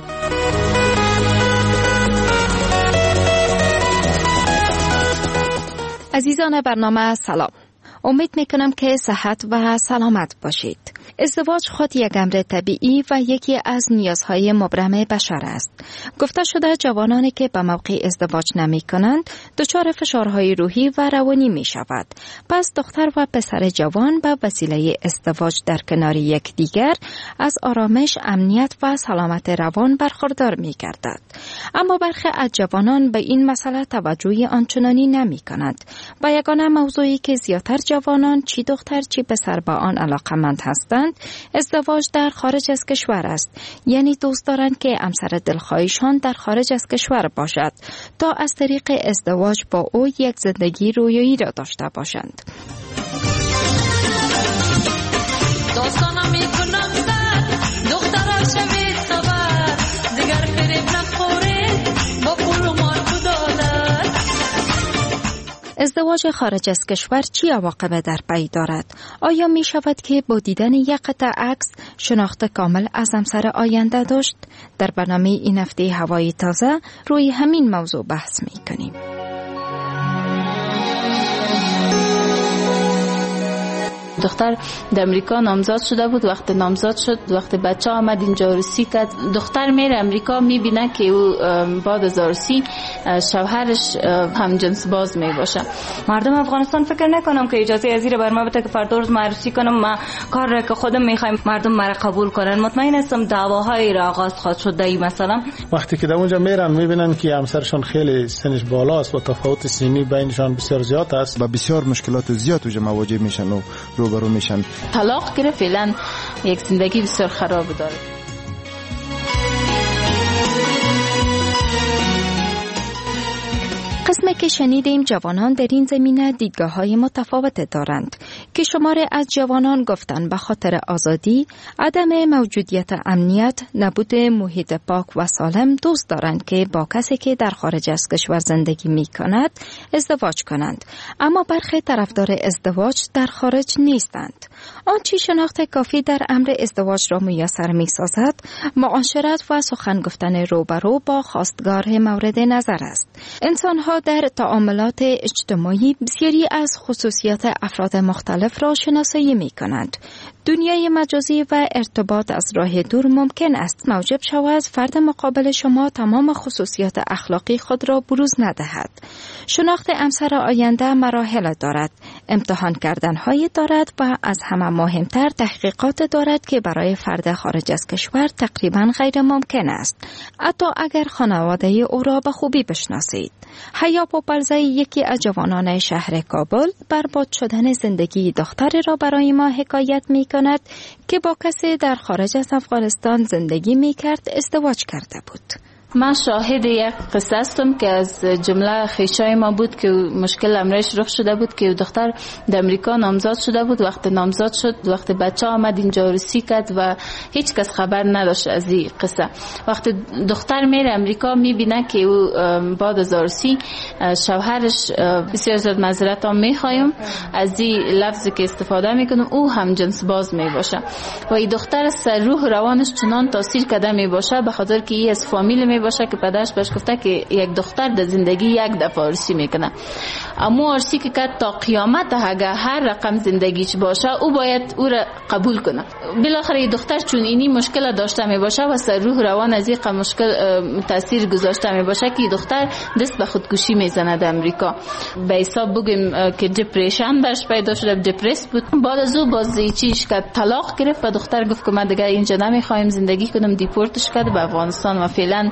عزیزان برنامه سلام. امید میکنم که صحت و سلامت باشید. ازدواج خود یک امر طبیعی و یکی از نیازهای مبرم بشر است. گفته شده جوانانی که به موقع ازدواج نمی کنند دچار فشارهای روحی و روانی می شود. پس دختر و پسر جوان به وسیله ازدواج در کنار یکدیگر از آرامش، امنیت و سلامت روان برخوردار می گردد. اما برخی از جوانان به این مسئله توجه آنچنانی نمی کنند و یگانه موضوعی که زیادتر جوانان چی دختر چی پسر با آن علاقمند هستند ازدواج در خارج از کشور است. یعنی دوست دارند که همسر دلخواهشان در خارج از کشور باشد تا از طریق ازدواج با او یک زندگی رویایی را داشته باشند. دوستانم میکنم دخترم شوید خبر دیگر فریب نخورید با پول و مال دادد. ازدواج خارج از کشور چی عواقب در پی دارد؟ آیا می شود که با دیدن یک قطعه عکس شناخت کامل از همسر آینده داشت؟ در برنامه این هفته هوای تازه روی همین موضوع بحث می کنیم. دختر در امریکا نامزد شده بود. وقتی نامزد شد، وقتی بچه آمد اینجا عروسی کرد، دختر میره امریکا میبینه که او بعد از عروسی شوهرش هم جنس باز میباشه. مردم افغانستان فکر نکنم که اجازه ازیر بر ما بده که فردا روز عروسی کنم. ما کار را که خودم میخوایم مردم مرا قبول کنن. مطمئن هستم دعواهای را آغاز خواهد شد. ای مثلا وقتی که در اونجا میرن میبینن که همسرشون خیلی سنش بالاست و تفاوت سنی بینشان بسیار زیاد است و بسیار مشکلات زیاد اونجا مواجه میشن و روبرو میشن. طلاق گرفت، فعلا یک زندگی بسیار خراب داره. که شنیدیم جوانان در این زمینه دیدگاه‌های متفاوت دارند که شماری از جوانان گفتند به خاطر آزادی، عدم موجودیت امنیت، نبود محیط پاک و سالم دوست دارند که با کسی که در خارج از کشور زندگی می‌کند ازدواج کنند، اما برخی طرفدار ازدواج در خارج نیستند. آنچه شناخت کافی در امر ازدواج را میسر می‌سازد، معاشرت و سخن گفتن روبرو با خواستگار مورد نظر است. انسان‌ها در تعاملات اجتماعی بسیاری از خصوصیات افراد مختلف را شناسایی می‌کنند. دنیای مجازی و ارتباط از راه دور ممکن است موجب شود فرد مقابل شما تمام خصوصیات اخلاقی خود را بروز ندهد. شناخت همسر آینده مراحل دارد، امتحان کردن‌های دارد و از همه مهمتر تحقیقات دارد که برای فرد خارج از کشور تقریباً غیر ممکن است، حتی اگر خانواده او را به خوبی بشناسید. حیا پوپلزی، یکی از جوانان شهر کابل، برباد شدن زندگی دختری را برای ما حکایت می کند که با کسی در خارج از افغانستان زندگی می کرد ازدواج کرده بود. من شاهد یک قصه هستم که از جمله خویشای ما بود که مشکل امرش رخ شده بود که دختر در امریکا نامزاد شده بود. وقت نامزاد شد، وقت بچه آمد اینجا عروسی کرد و هیچ کس خبر نداشت از این قصه. وقت دختر میره امریکا میبینه که او بعد از عروسی شوهرش بسیار زیاد معذرت میخوایم از این لفظی که استفاده میکنم، او هم جنس باز میباشه و این دختر سر روح روانش چنان تاثیر کرده میباشه به خاطر که این از فامیل باشه که پدرش بهش گفته که یک دختر در زندگی یک دفعه عروسی میکنه، اما عروسی که تا قیامت اگه هر رقم زندگیش باشه او باید او را قبول کنه. بالاخره این دختر چون اینی مشکل داشته میباشه و سر روح روان از این مشکل تاثیر گذاشته میباشه که دختر دست به خودکشی میزنه در امریکا. به حساب بگیم که دپرشن برش پیدا شده، دپرس بود. بعد از او باز چیش که طلاق گرفت و دختر گفت که من دیگه اینجا نمیخوایم زندگی کنم، دیپورتش کرد به افغانستان و فعلا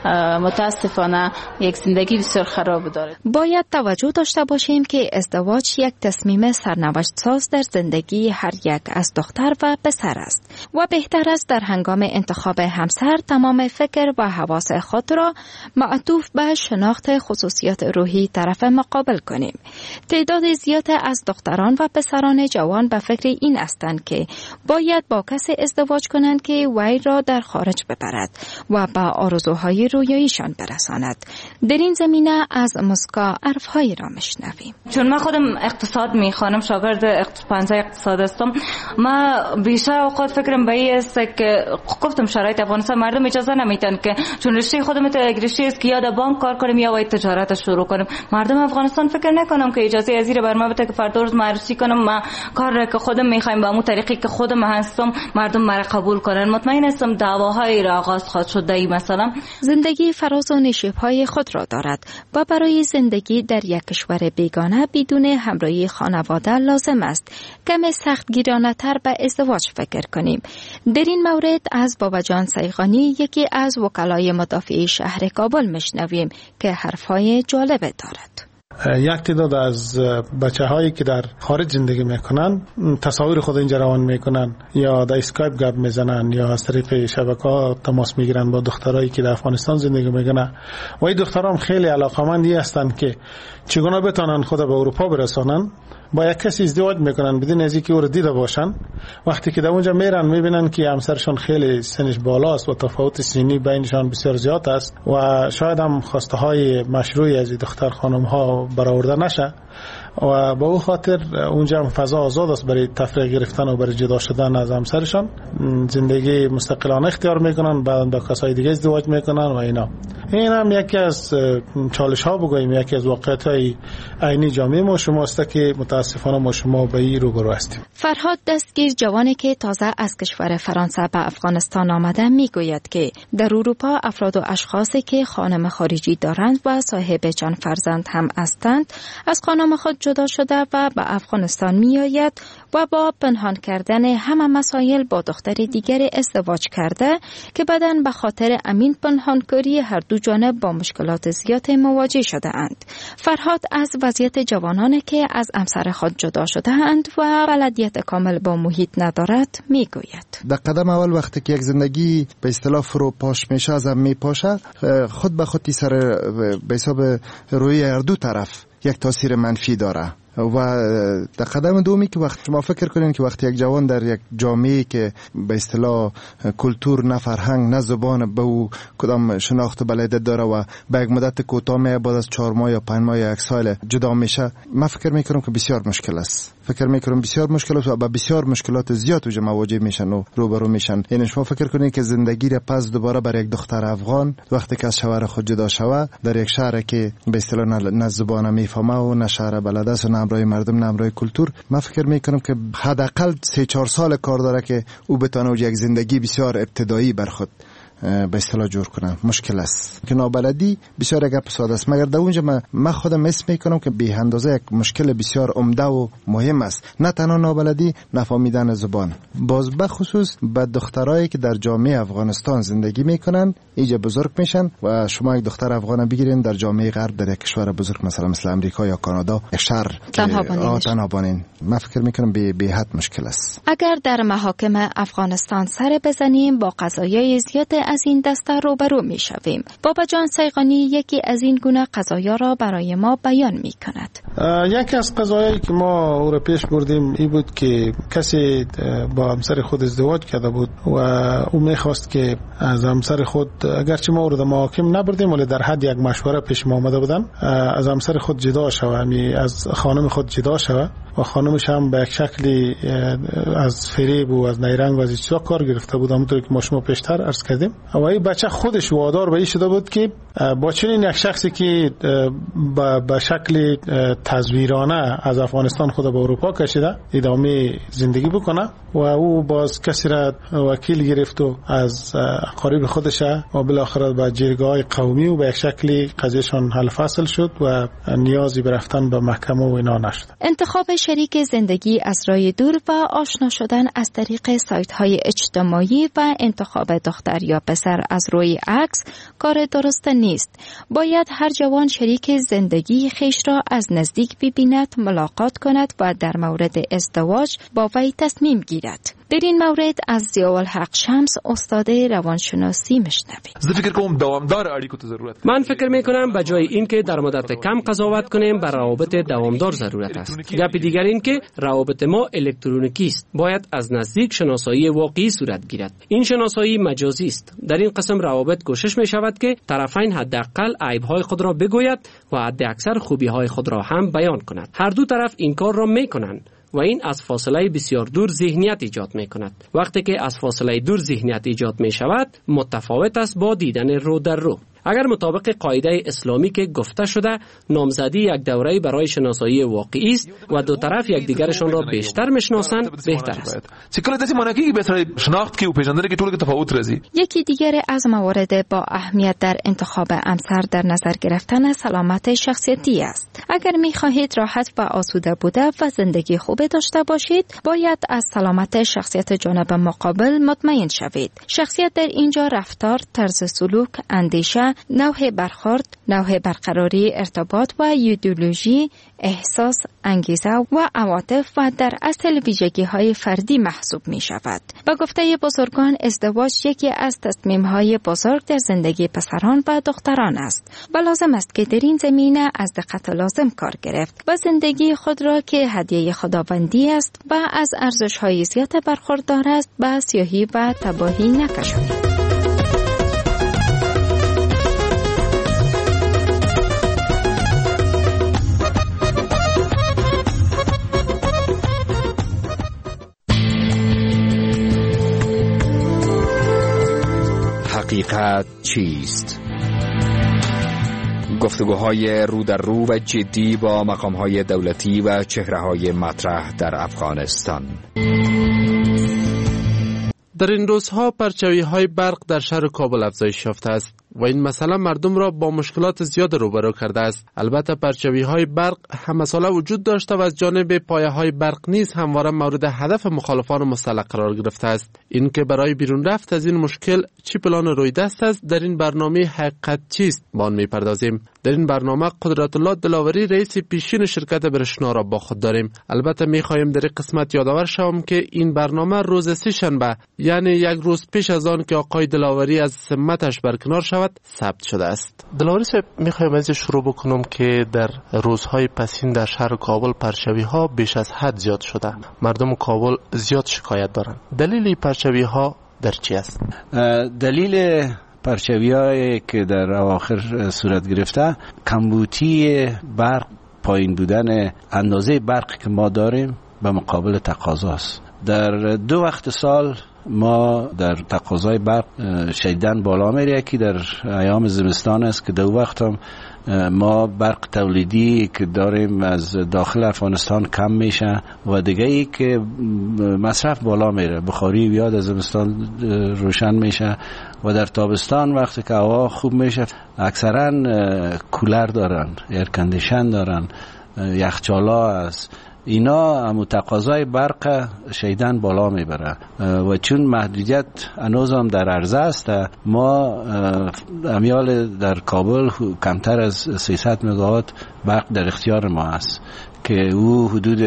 متاسفانه یک زندگی بسیار خراب داره. باید توجه داشته باشیم که ازدواج یک تصمیم سرنوشت ساز در زندگی هر یک از دختر و پسر است و بهتر است در هنگام انتخاب همسر تمام فکر و حواس خود را معطوف به شناخت خصوصیات روحی طرف مقابل کنیم. تعداد زیاد از دختران و پسران جوان به فکر این هستند که باید با کسی ازدواج کنند که وی را در خارج ببرد و به آرزوهای رویاییشان برساند. در این زمینه از مسکا حرفهایی را میشنویم. چون من خودم اقتصاد میخوانم، شاگرد پانزه اقتصاد هستم، من بیشتر اوقات فکرم به این است که گفتم شرایط افغانستان مردم اجازه نمیتن که چون رشته خودم یک رشته است که یا در بانک کار کنم یا باید تجارت شروع کنم. مردم افغانستان فکر نکنم که اجازه از زیر بر ما بده که فردا روز معرفی کنم من کار که خودم میخوایم با اون طریقی که خودم هستم مردم مرا قبول کنن. مطمئن هستم دعواهای را آغاز خواهد شد. مثلا زندگی فراز و نشیب‌های خود را دارد و برای زندگی در یک کشور بیگانه بدون همراهی خانواده لازم است کم سختگیرانه‌تر به ازدواج فکر کنیم. در این مورد از باباجان سیغانی، یکی از وکلای مدافع شهر کابل، میشنویم که حرفهای جالب دارد. یک تعداد از بچه‌هایی که در خارج زندگی میکنن تصاویر خود اینجا روان میکنن یا در اسکایپ گپ میزنن یا از طریق شبکه‌ها تماس میگیرن با دخترایی که در افغانستان زندگی میکنن و این دخترها هم خیلی علاقه‌مندی هستند که چگونه بتونن خود به اروپا برسانن. با یک کسی ازدواج میکنن بدون از اینکه او رو دیده باشن. وقتی که در اونجا میرن میبینن که همسرشون خیلی سنش بالاست و تفاوت سنی بینشان بسیار زیاد است و شاید هم خواسته های مشروعی از این دختر خانم ها برآورده نشه و با او خاطر اونجا هم فضا آزاد است برای تفریح گرفتن و برای جدا شدن از همسرشان. زندگی مستقلانه اختیار میکنن، بعد با کسای دیگه ازدواج میکنن و اینا. این هم یکی از چالش ها بگوییم، یکی از واقعیت های عینی جامعه ما شما است که متاسفانه ما شما به این روبرو هستیم. فرهاد دستگیر، جوانی که تازه از کشور فرانسه به افغانستان آمده، میگوید که در اروپا افراد و اشخاصی که خانم خارجی دارند و صاحب چند فرزند هم هستند از خانم خود جدا شده و به افغانستان می آید و با پنهان کردن همه مسائل با دختر دیگر ازدواج کرده که بعداً به خاطر امین پنهانکاری هر دو جانب با مشکلات زیاد مواجه شده اند. فرهاد از وضعیت جوانانی که از همسر خود جدا شده اند و بلدیت کامل با محیط ندارد می گوید. در قدم اول وقتی که یک زندگی به اصطلاح فروپاش میشه، از هم میپاشه، خود به خودی سر به حساب روی هر دو طرف یک تاثیر منفی داره. و در قدم دومی که وقت شما فکر کنین که وقتی یک جوان در یک جامعه که به اصطلاح کلتور نه فرهنگ نه زبان به او کدام شناخت و بلدیت داره و به یک مدت کوتاه بعد از 4 ماه یا 5 ماه یا 1 سال جدا میشه، من فکر میکنم که بسیار مشکل است. بسیار مشکل است و با بسیار مشکلات زیاد وجه مواجه میشن و روبرو میشن. یعنی شما فکر کنین که زندگی را پس دوباره بر یک دختر افغان وقتی که از شوهر خود جدا شوه در یک شهر که به اصطلاح نه زبان میفهمه و نه شهر بلد است و نه همراه مردم نه همراه کلتور، من فکر میکنم که حداقل 3-4 سال کار داره که او بتونه یک زندگی بسیار ابتدایی بر خود به اصطلاح جور کنن. مشکل است که نابلدی بسیار گپ ساده است، مگر در اونجا من خودم اسم میکنم که به اندازه یک مشکل بسیار عمده و مهم است. نه تنها نابلدی، نفهمیدن زبان. باز به خصوص به دخترایی که در جامعه افغانستان زندگی میکنن اینجا بزرگ میشن و شما یک دختر افغان بگیرین در جامعه غرب در یک کشور بزرگ مثلا مثل امریکا یا کانادا یک شهر تنها بانین، من فکر میکنم به حد مشکل است. اگر در محاکم افغانستان سر بزنیم با قضایای زیاد از این دسته روبرو می شویم. بابا جان سیغانی یکی از این گونه قضایا را برای ما بیان می کند. یکی از قضایایی که ما او را پیش بردیم این بود که کسی با همسر خود ازدواج کرده بود و او می خواست که از همسر خود، اگرچه ما او را در محاکم نبردیم ولی در حد یک مشوره پیش ما آمده بودن، از همسر خود جدا شوه، یعنی از خانم خود جدا شوه و خانمش هم به یک شکلی از فریب و از نیرنگ و از چیزا کار گرفته بود، همونطور که ما شما پیشتر عرض کردیم. و این بچه خودش وادار به این شده بود که با چنین یک شخصی که به شکل تزویرانه از افغانستان خود به اروپا کشیده ادامه زندگی بکنه و او باز کسی را وکیل گرفت و از قریب خودش و بالاخره به جرگه‌های قومی و به یک شکلی قضیهشان حل فصل شد و نیازی به رفتن به محکمه و اینا نشد. انتخاب شریک زندگی از راه دور و آشنا شدن از طریق سایت‌های اجتماعی و انتخاب دختر یا پسر از روی عکس کار درست نیست. باید هر جوان شریک زندگی خیش را از نزدیک ببیند، ملاقات کند و در مورد ازدواج با وی تصمیم گیرد. در این مورد از ضیاءالحق شمس استاد روانشناسی میشنویم. من فکر میکنم به جای اینکه در مدت کم قضاوت کنیم بر روابط دوامدار ضرورت است. گپ دیگر این که روابط ما الکترونیکی است، باید از نزدیک شناسایی واقعی صورت گیرد. این شناسایی مجازی است. در این قسم روابط کوشش می شود که طرفین حداقل عیب‌های خود را بگوید و حداکثر خوبی‌های خود را هم بیان کند. هر دو طرف این کار را میکنند و این از فاصله بسیار دور ذهنیت ایجاد می کند. وقتی که از فاصله دور ذهنیت ایجاد می شود متفاوت است با دیدن رو در رو. اگر مطابق قاعده اسلامی که گفته شده نامزدی یک دوره برای شناسایی واقعی است و دو طرف یکدیگرشان را بیشتر میشناسند بهتر است. یکی دیگر از موارد با اهمیت در انتخاب همسر در نظر گرفتن سلامت شخصیتی است. اگر می‌خواهید راحت و آسوده بوده و زندگی خوب داشته باشید باید از سلامت شخصیت جانب مقابل مطمئن شوید. شخصیت در اینجا رفتار، طرز سلوک، اندیشه، نوع برخورد، نوع برقراری ارتباط و ایدئولوژی، احساس، انگیزه و عواطف و در اصل ویژگی‌های فردی محسوب می شود. با گفته بزرگان ازدواج یکی از تصمیم‌های بزرگ در زندگی پسران و دختران است و لازم است که در این زمینه از دقت لازم کار گرفت و زندگی خود را که هدیه خداوندی است و از ارزش‌های زیاد برخوردار است به سیاهی و تباهی نکشانید. حقیقت چیست؟ گفتگوهای رو در رو و جدی با مقامهای دولتی و چهره‌های مطرح در افغانستان. در این روزها پرچاوی‌های برق در شهر کابل افزایش یافته است. و این مسئله مردم را با مشکلات زیاد روبرو کرده است. البته پرچاوی‌های برق هم مسئله وجود داشته و از جانب پایه‌های برق نیز همواره مورد هدف مخالفان مسلح قرار گرفته است. این که برای بیرون رفت از این مشکل چی پلان روی دست است، در این برنامه حقیقت چیست با آن می‌پردازیم. در این برنامه قدرت الله دلاوری رئیس پیشین شرکت برشنا را با خود داریم. البته می‌خواهیم در این قسمت یادآور شوم که این برنامه روز سه‌شنبه، یعنی یک روز پیش از آن که آقای دلاوری از سمتش برکنار شود ثبت شده است. دلاوری صاحب، می‌خوایم از شروع بکنم که در روزهای پسین در شهر کابل پرچاوی‌ها بیش از حد زیاد شده. مردم کابل زیاد شکایت دارند. دلیل پرچاوی‌ها در چی است؟ دلیل پرچاوی‌هایی که در اواخر صورت گرفته کمبودی برق، پایین بودن اندازه برق که ما داریم به مقابل تقاضاست. در دو وقت سال ما در تقاضای برق شدیداً بالا میره. یکی در ایام زمستان است که دو وقت هم ما برق تولیدی که داریم از داخل افغانستان کم میشه و دیگه ای که مصرف بالا میره، بخاری بیاد از زمستان روشن میشه و در تابستان وقتی که هوا خوب میشه اکثرا کولر دارن، ایر کندیشن دارن، یخچالا است. اینا هم تقاضای برق شدیداً بالا میبره و چون محدودیت هنوز هم در عرضه است، ما امیال در کابل کمتر از 300 مگاوات برق در اختیار ما است که او حدود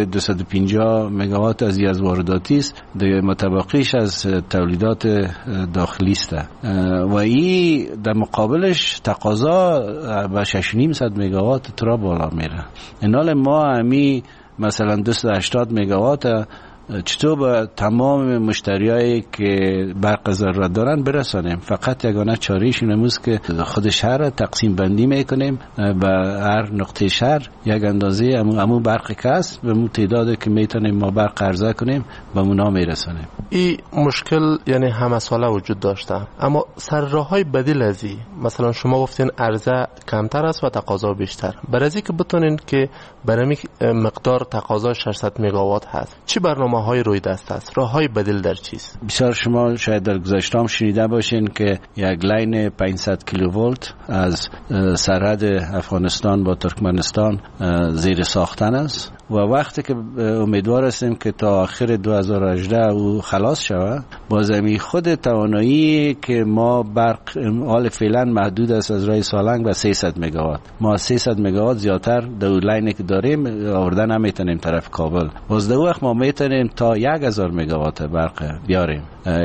250 مگاوات از وارداتی است، دیگه متبقیش از تولیدات داخلی است و این در مقابلش تقاضا به 6.5 مگاوات ترا بالا میره. اینال ما همی مثلا 280 مگاوات چطور به تمام مشتریایی که برق ضرورت دارن برسانیم؟ فقط یگانه چاره‌اش این است که خود شهر تقسیم بندی میکنیم، به هر نقطه شهر یک اندازه همون برقی که هست به اون تعدادی که میتونیم ما برق عرضه کنیم به اونا میرسانیم. این مشکل یعنی همه ساله وجود داشته، اما سر راه‌های بدیل از این، مثلا شما گفتین عرضه کمتر است و تقاضا بیشتر، برای از که بتونین که برای مقدار تقاضا 600 مگاوات هست، چی برنامه‌های روی دست است؟ راه‌های بدیل در چیست؟ بسیار شما شاید در گذشته هم شنیده باشین که یک لاین 500 کیلوولت از سرحد افغانستان با ترکمنستان زیر ساختن است و وقتی که امیدوار هستیم که تا آخر 2018 او خلاص شود، بازمی خود توانایی که ما برق حال فعلا محدود است از راه سالنگ به 300 مگاوات. ما 300 مگاوات زیادتر در لاینی که داریم آوردن نمیتونیم طرف کابل. باز در وقت ما میتونیم تا 1000 مگاوات برق بیاریم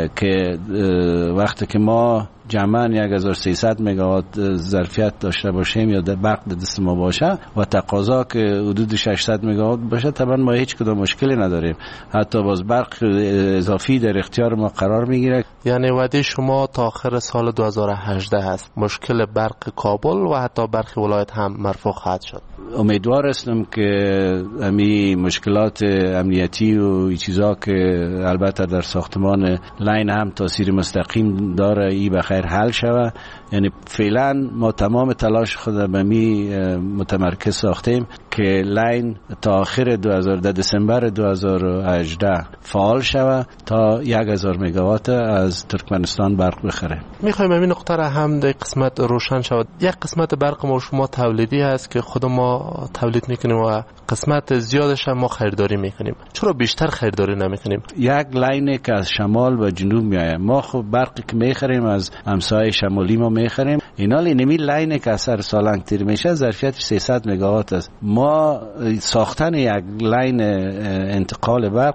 که وقتی که ما جمعاً 1300 مگاوات ظرفیت داشته باشیم یا برق در دست ما باشه و تقاضا که حدود 600 مگاوات باشه، طبعا ما هیچ کدام مشکلی نداریم، حتی باز برق اضافی در اختیار ما قرار میگیره. یعنی وعده شما تا آخر سال 2018 هست مشکل برق کابل و حتی برق ولایت هم مرفوع خواهد شد؟ امیدوار هستم که امی مشکلات امنیتی و این چیزا که البته در ساختمان لاین هم تاثیر مستقیم داره ای بخیر حل شود. یعنی فعلا ما تمام تلاش خود به می متمرکز ساختیم که لاین تا آخر دسامبر 2018 فعال شود تا 1000 مگاوات از ترکمنستان برق بخره. میخوایم این نقطه را هم در قسمت روشن شود. یک قسمت برق ما شما تولیدی هست که خود ما تولید میکنیم و قسمت زیادش هم ما خریداری میکنیم. چرا بیشتر خریداری نمیکنیم؟ یک لاینی که از شمال و جنوب میآید، ما خب برقی که میخریم از همسایه شمالی ما میخریم. اینا اینمی لاینی که اثر سالنگ تیر میشه ظرفیتش 300 مگاوات است. ما ساختن یک لاین انتقال برق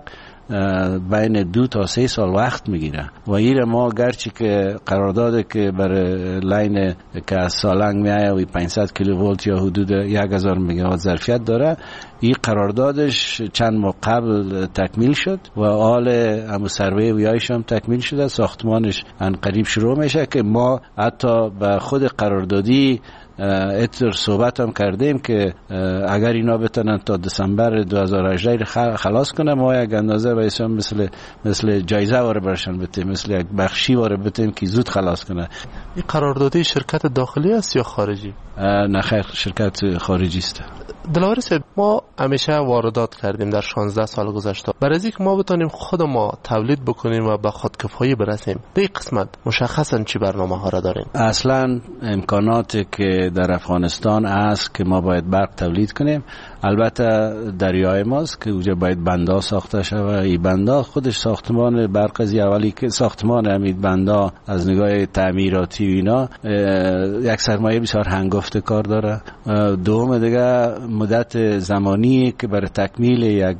بین 2 تا 3 سال وقت میگیره و این ما گرچه که قرارداد که برای لاین که از سالنگ میایه و 500 کیلوولت یا حدود 1000 مگاوات ظرفیت داره، این قراردادش چند ماه قبل تکمیل شد و حال همو سروی ویایش هم تکمیل شده، ساختمانش ان قریب شروع میشه که ما حتی به خود قراردادی اتر صحبت هم کردیم که اگر اینا بتونن تا دسامبر 2018 خلاص کنه، ما یک اندازه به اسم مثل جایزه واره برشن بتیم، مثل یک بخشی واره بتیم که زود خلاص کنه. این قراردادی شرکت داخلی است یا خارجی؟ نه خیر، شرکت خارجی است. دلاوری صاحب، ما همیشه واردات کردیم در 16 سال گذشته. برای اینکه ما بتونیم خود ما تولید بکنیم و به خودکفایی برسیم، در این قسمت مشخصا چی برنامه ها را داریم؟ اصلا امکاناتی که در افغانستان است که ما باید برق تولید کنیم، البته دریای ماست که اونجا باید بندا ساخته شود. این بندا خودش ساختمان برق از اولی که ساختمان امید بندا از نگاه تعمیراتی و اینا یک سرمایه بسیار هنگفت کار داره. دوم دیگه مدت زمانی که برای تکمیل یک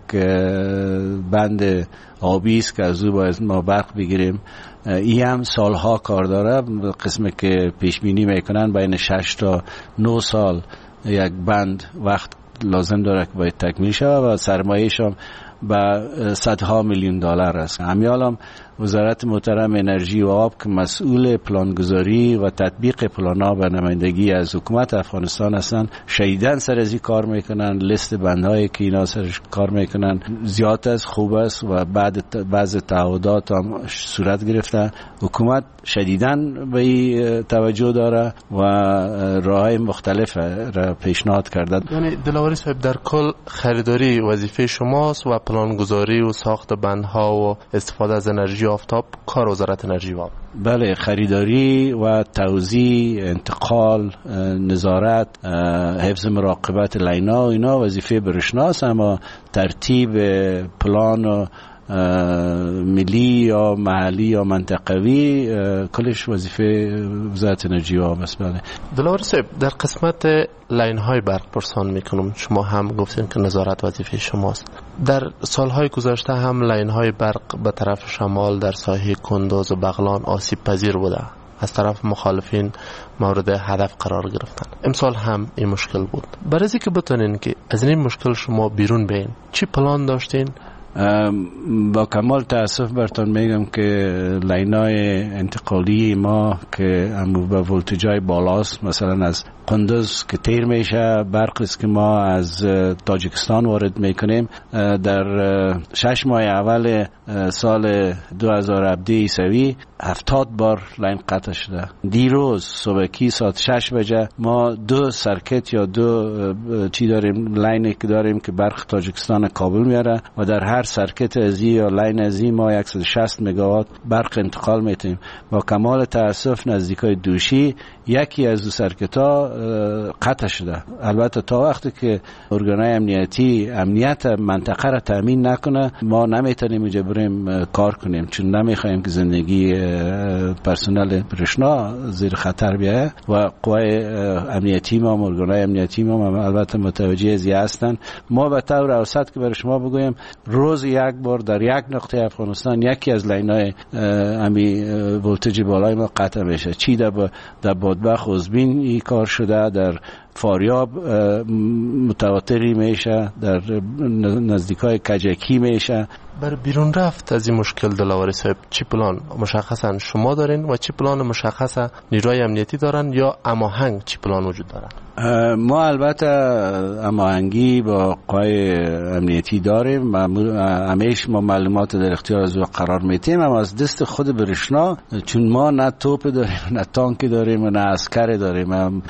بند آبی است که از او باید ما برق بگیریم، این هم سالها کار داره. قسمی که پیش بینی میکنن بین 6 تا 9 سال یک بند وقت لازم داره که باید تکمیل شود و سرمایه‌اش هم به صدها میلیون دلار است. همیال وزارت محترم انرژی و آب که مسئول پلانگذاری و تطبیق پلانا به نمایندگی از حکومت افغانستان هستند، شدیداً سر از این کار میکنن. لیست بندهایی که اینا سرش کار میکنن زیاد است، خوب است و بعض تعهدات هم صورت گرفته. حکومت شدیداً به این توجه داره و راههای مختلف را پیشنهاد کرده. یعنی دلاوری صاحب، در کل خریداری وظیفه شماست و پلانگذاری و ساخت بندها و استفاده از انرژی آفتاب کار وزارت انرژی و آب. بله، خریداری و توزیع، انتقال، نظارت، حفظ مراقبت لینا و اینا وظیفه برشناس، اما ترتیب پلان و ملی یا محلی یا منطقوی کلش وظیفه وزارت انرژی و آب است. بله. دلاوری صاحب، در قسمت لاین های برق پرسان میکنم، شما هم گفتین که نظارت وظیفه شماست. در سالهای گذشته هم لاین های برق به طرف شمال در ساحه کندوز و بغلان آسیب پذیر بوده، از طرف مخالفین مورد هدف قرار گرفتن. امسال هم این مشکل بود. برای اینکه بتونین که از این مشکل شما بیرون بیاین، چی پلان داشتین؟ با کمال تاسف براتون میگم که لاینای انتقالی ما که با ولتاژهای بالاست، مثلا از قندوز که تیر میشه، برق است که ما از تاجیکستان وارد میکنیم، در 6 ماه اول سال 2017 عیسوی 70 بار لاین قطع شده. دیروز صبحی ساعت 6 بجه ما 2 سرکت یا 2 چی داریم، لاینی که داریم که برق تاجیکستان کابل میاره و در هر سرکت ازی یا لاین ازی ما 160 مگاوات برق انتقال میتیم. با کمال تاسف نزدیکای دوشی یکی از دو سرکت ها قطع شده. البته تا وقتی که ارگانهای امنیتی امنیت منطقه را تامین نکنه ما نمیتونیم اینجا بریم کار کنیم، چون نمیخوایم که زندگی پرسنل برشنا زیر خطر بیایه و قوای امنیتی ما و ارگانهای امنیتی ما البته متوجه ازی هستن. ما به طور اوسط که برای شما بگویم روز یک بار در یک نقطه افغانستان یکی از لاین‌های امی ولتاژ بالای ما قطع میشه. چی در بادبخ عزبین این کار شده، در فاریاب متواتری میشه، در نزدیکای کجکی میشه. بر بیرون رفت از این مشکل دلاوری صاحب چی پلان مشخصا شما دارین و چی پلان مشخصا نیروی امنیتی دارن یا هماهنگ چی پلان وجود داره؟ ما البته هماهنگی با قوای امنیتی داریم، همیشه ما معلومات در اختیار از او قرار میتیم، اما از دست خود برشنا، چون ما نه توپ داریم نه تانک داریم نه عسکر داریم،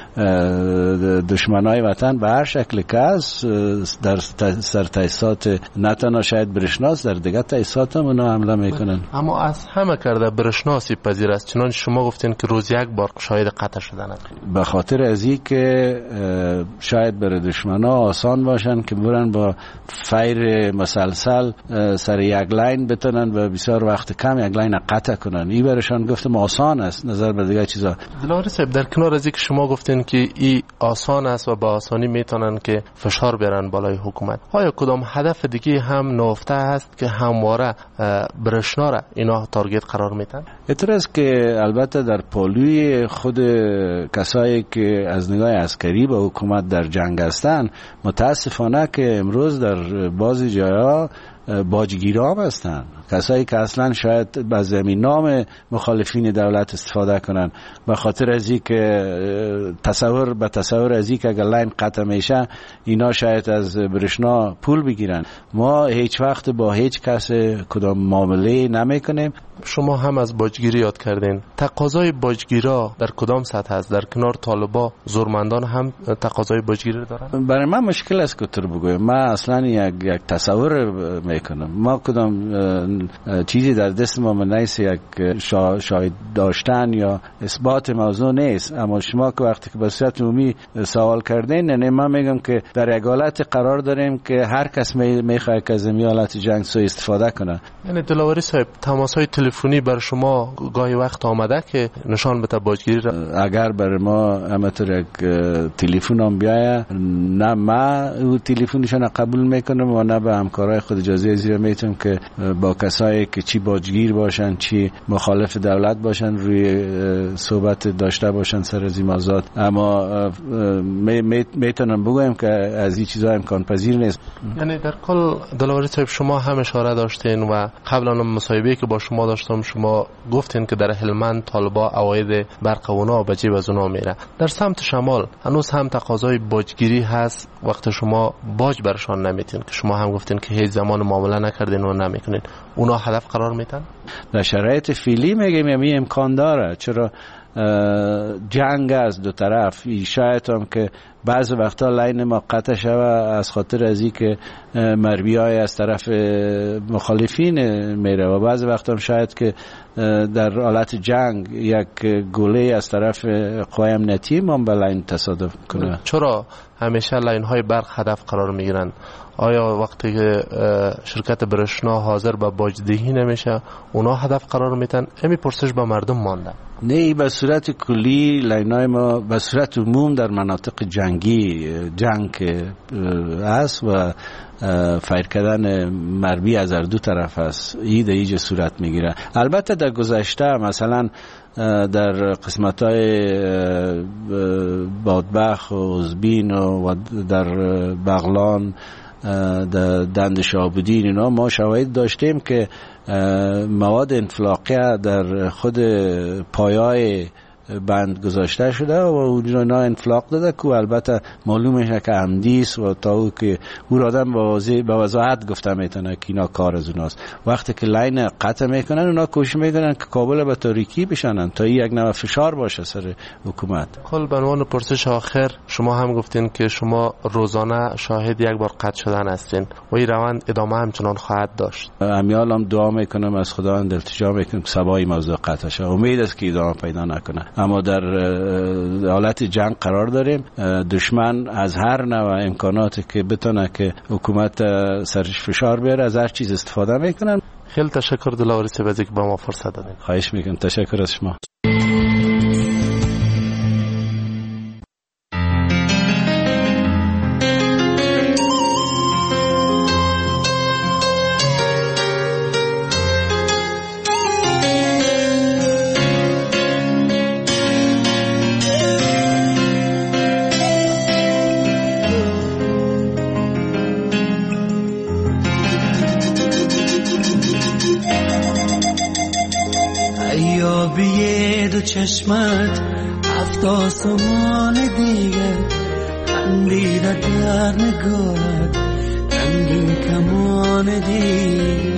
دشمنای وطن به هر شکل که است در سر تاسیسات نه تنها شاید برشناس در دیگه تاسیسات هم اونا حمله میکنن. اما از همه کرده برشناسی پذیر است، چنانچه شما گفتین که روز یک بار شاید قطع شدن. به خاطر از این که شاید برای دشمنا آسان باشن که برن با فیر مسلسل سر یک لاین بتونن و بسیار وقت کم یک لاین قطع کنن. این برشان گفتم آسان است نظر به دیگه چیزا. دلاوری صاحب، در کنار از اینکه شما گفتین که این آسان است و با آسانی میتونن که فشار بیارن بالای حکومت، آیا کدام هدف دیگه هم نهفته هست که همواره برشنا را اینا تارگت قرار میدن؟ اعتراض که البته در پالوی خود کسایی که از نگاه عسکری با حکومت در جنگ هستن، متاسفانه که امروز در بعضی جاها باجگیرا هم هستن کسایی که اصلا شاید از نام مخالفین دولت استفاده کنن به خاطر از اینکه تصور از اینکه اگر لاین قطع میشه اینا شاید از برشنا پول بگیرن. ما هیچ وقت با هیچ کس کدام معامله نمیکنیم. شما هم از باجگیری یاد کردین. تقاضای باجگیرا در کدام سطح است؟ در کنار طالبا زورمندان هم تقاضای باجگیری دارن؟ برای من مشکل است که تو بگویم. من اصلا یک تصور میکنم. ما کدام چیزی در دست ما نیست، یک شاهد داشتن یا اثبات موضوع نیست. اما شما که وقتی که به صورت عمومی سوال کردین، نه من میگم که در یک حالت قرار داریم که هر کس میخواد که از این حالت جنگ سو استفاده کنه. یعنی دلاوری صاحب تماس‌های تلفنی بر شما گاهی وقت آمده که نشان بده باجگیری را؟ اگر بر ما همطور یک تلفن هم بیایه، نه ما او تلفنشون قبول میکنم و نه به همکارای خود اجازه زیر میتونم که با کسایی که چی باجگیر باشن چی مخالف دولت باشن روی صحبت داشته باشن سر از این موضوعات. اما میتونم بگویم که از این چیزا امکان پذیر نیست. یعنی در کل دلاوری صاحب شما هم اشاره داشتین و قبلا مصاحبه‌ای که با شما داشتم شما گفتین که در هلمند طالبا عواید برق اونا به جیب از اونا میره. در سمت شمال هنوز هم تقاضای باجگیری هست وقت شما باج برشان نمیتین که شما هم گفتین که هیچ زمان معامله نکردین و نمیکنین. اونا هدف قرار میتن؟ در شرایط فعلی میگم یعنی امکان داره. چرا جنگ از دو طرف شاید هم که بعض وقتا لاین ما قطع شوه از خاطر از این که مربیای از طرف مخالفین میره و بعض وقتا هم شاید که در حالت جنگ یک گوله از طرف قوای امنیتی ما به لاین تصادف کنه. چرا همیشه لاین های برق هدف قرار میگیرن؟ آیا وقتی که شرکت برشنا حاضر به باجدهی نمیشه اونا هدف قرار میتن؟ امی پرسش به مردم مانده. نه، به صورت کلی لاینای ما به صورت عموم در مناطق جنگی جنگ است و فایر کردن مرمی از هر دو طرف است. ایده صورت میگیره. البته در گذشته مثلا در قسمت‌های بادبخ و ازبین و در بغلان دند شاهبودین اینا ما شواهد داشتیم که مواد انفلاقی در خود پایای بند گذاشته شده و اونا انفلاق داده که البته معلومه که عمدیست و تا او که او را آدم به وضاحت گفته میتونه که اینا کار از اوناست. وقتی که لاین قطع میکنن اونا کوشش میکنن که کابل به تاریکی بشنن تا یک نوع فشار باشه سر حکومت. کل به عنوان پرسش آخر شما هم گفتین که شما روزانه شاهد یک بار قطع شدن هستین و این روند ادامه همچنان خواهد داشت. امیال هم دعا میکنم از خداوند التجا میکنم که سبای موضوع قطع شه. امید است که ادامه پیدا نکنه. اما در حالت جنگ قرار داریم. دشمن از هر نوع امکاناتی که بتونه که حکومت سرش فشار بیاره از هر چیز استفاده میکنن. خیلی تشکر دلاوری صاحب از اینکه به ما فرصت دادین. خواهش میکنم. تشکر از شما. چشمت هفت آسمان دیگه خندیده در نگاهت رنگین کمان دیگه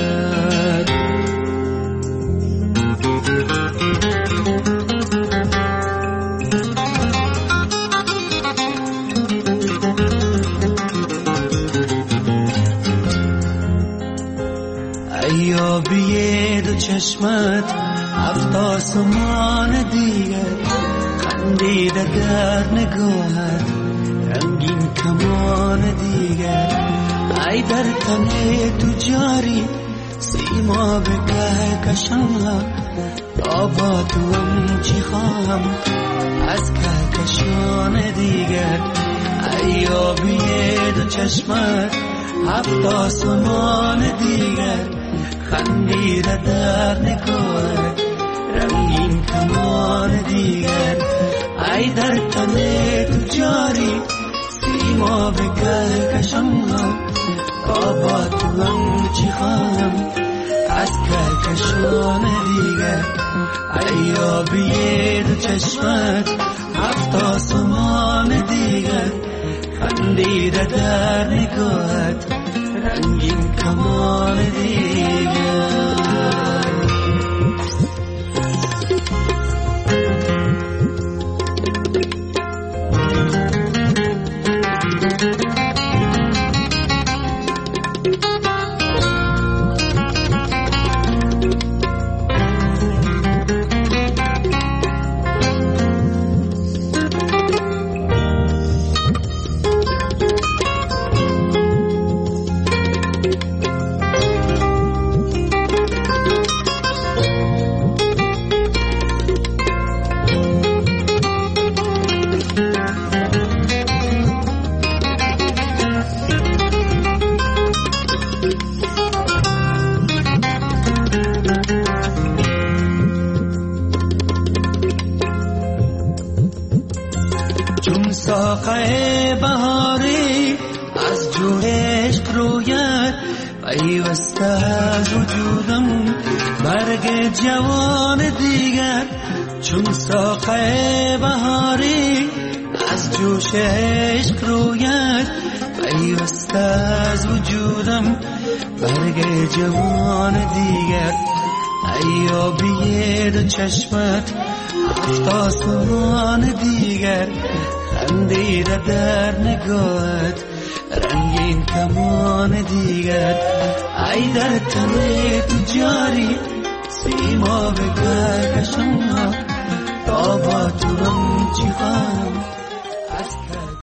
ایابی دو چشمت هفت آسمان دیگه خندیده در نگاهت رنگین کمان دیگه ای در تنه تو جاری سیما به کهکشان تا با تو هم چی خواهم از کهکشان دیگه ای آبی دو چشمت هفت آسمان دیگه خندیده در نگاهت رنگین کمان دیگر ای در تنه تو جاری سیما به کهکشان تا با تو هم چی خواهم از کهکشان دیگر ایابی دو چشمت هفت آسمان دیگر خندیده در نگاهت رنگین کمان دیگر ساقه بهاری از جو عشق رویت پیوسته از وجودم برگ جوان دیگر چون ساقه بهاری از جوش عشق رویت پیوسته از وجودم برگ جوان دیگر ایابی دو چشمت هفت آسمان دیگر خندیده در نگاهت رنگین کمان دیگر ای در تن تو جاری سیما به کهکشان تا با تو هم چی خواهم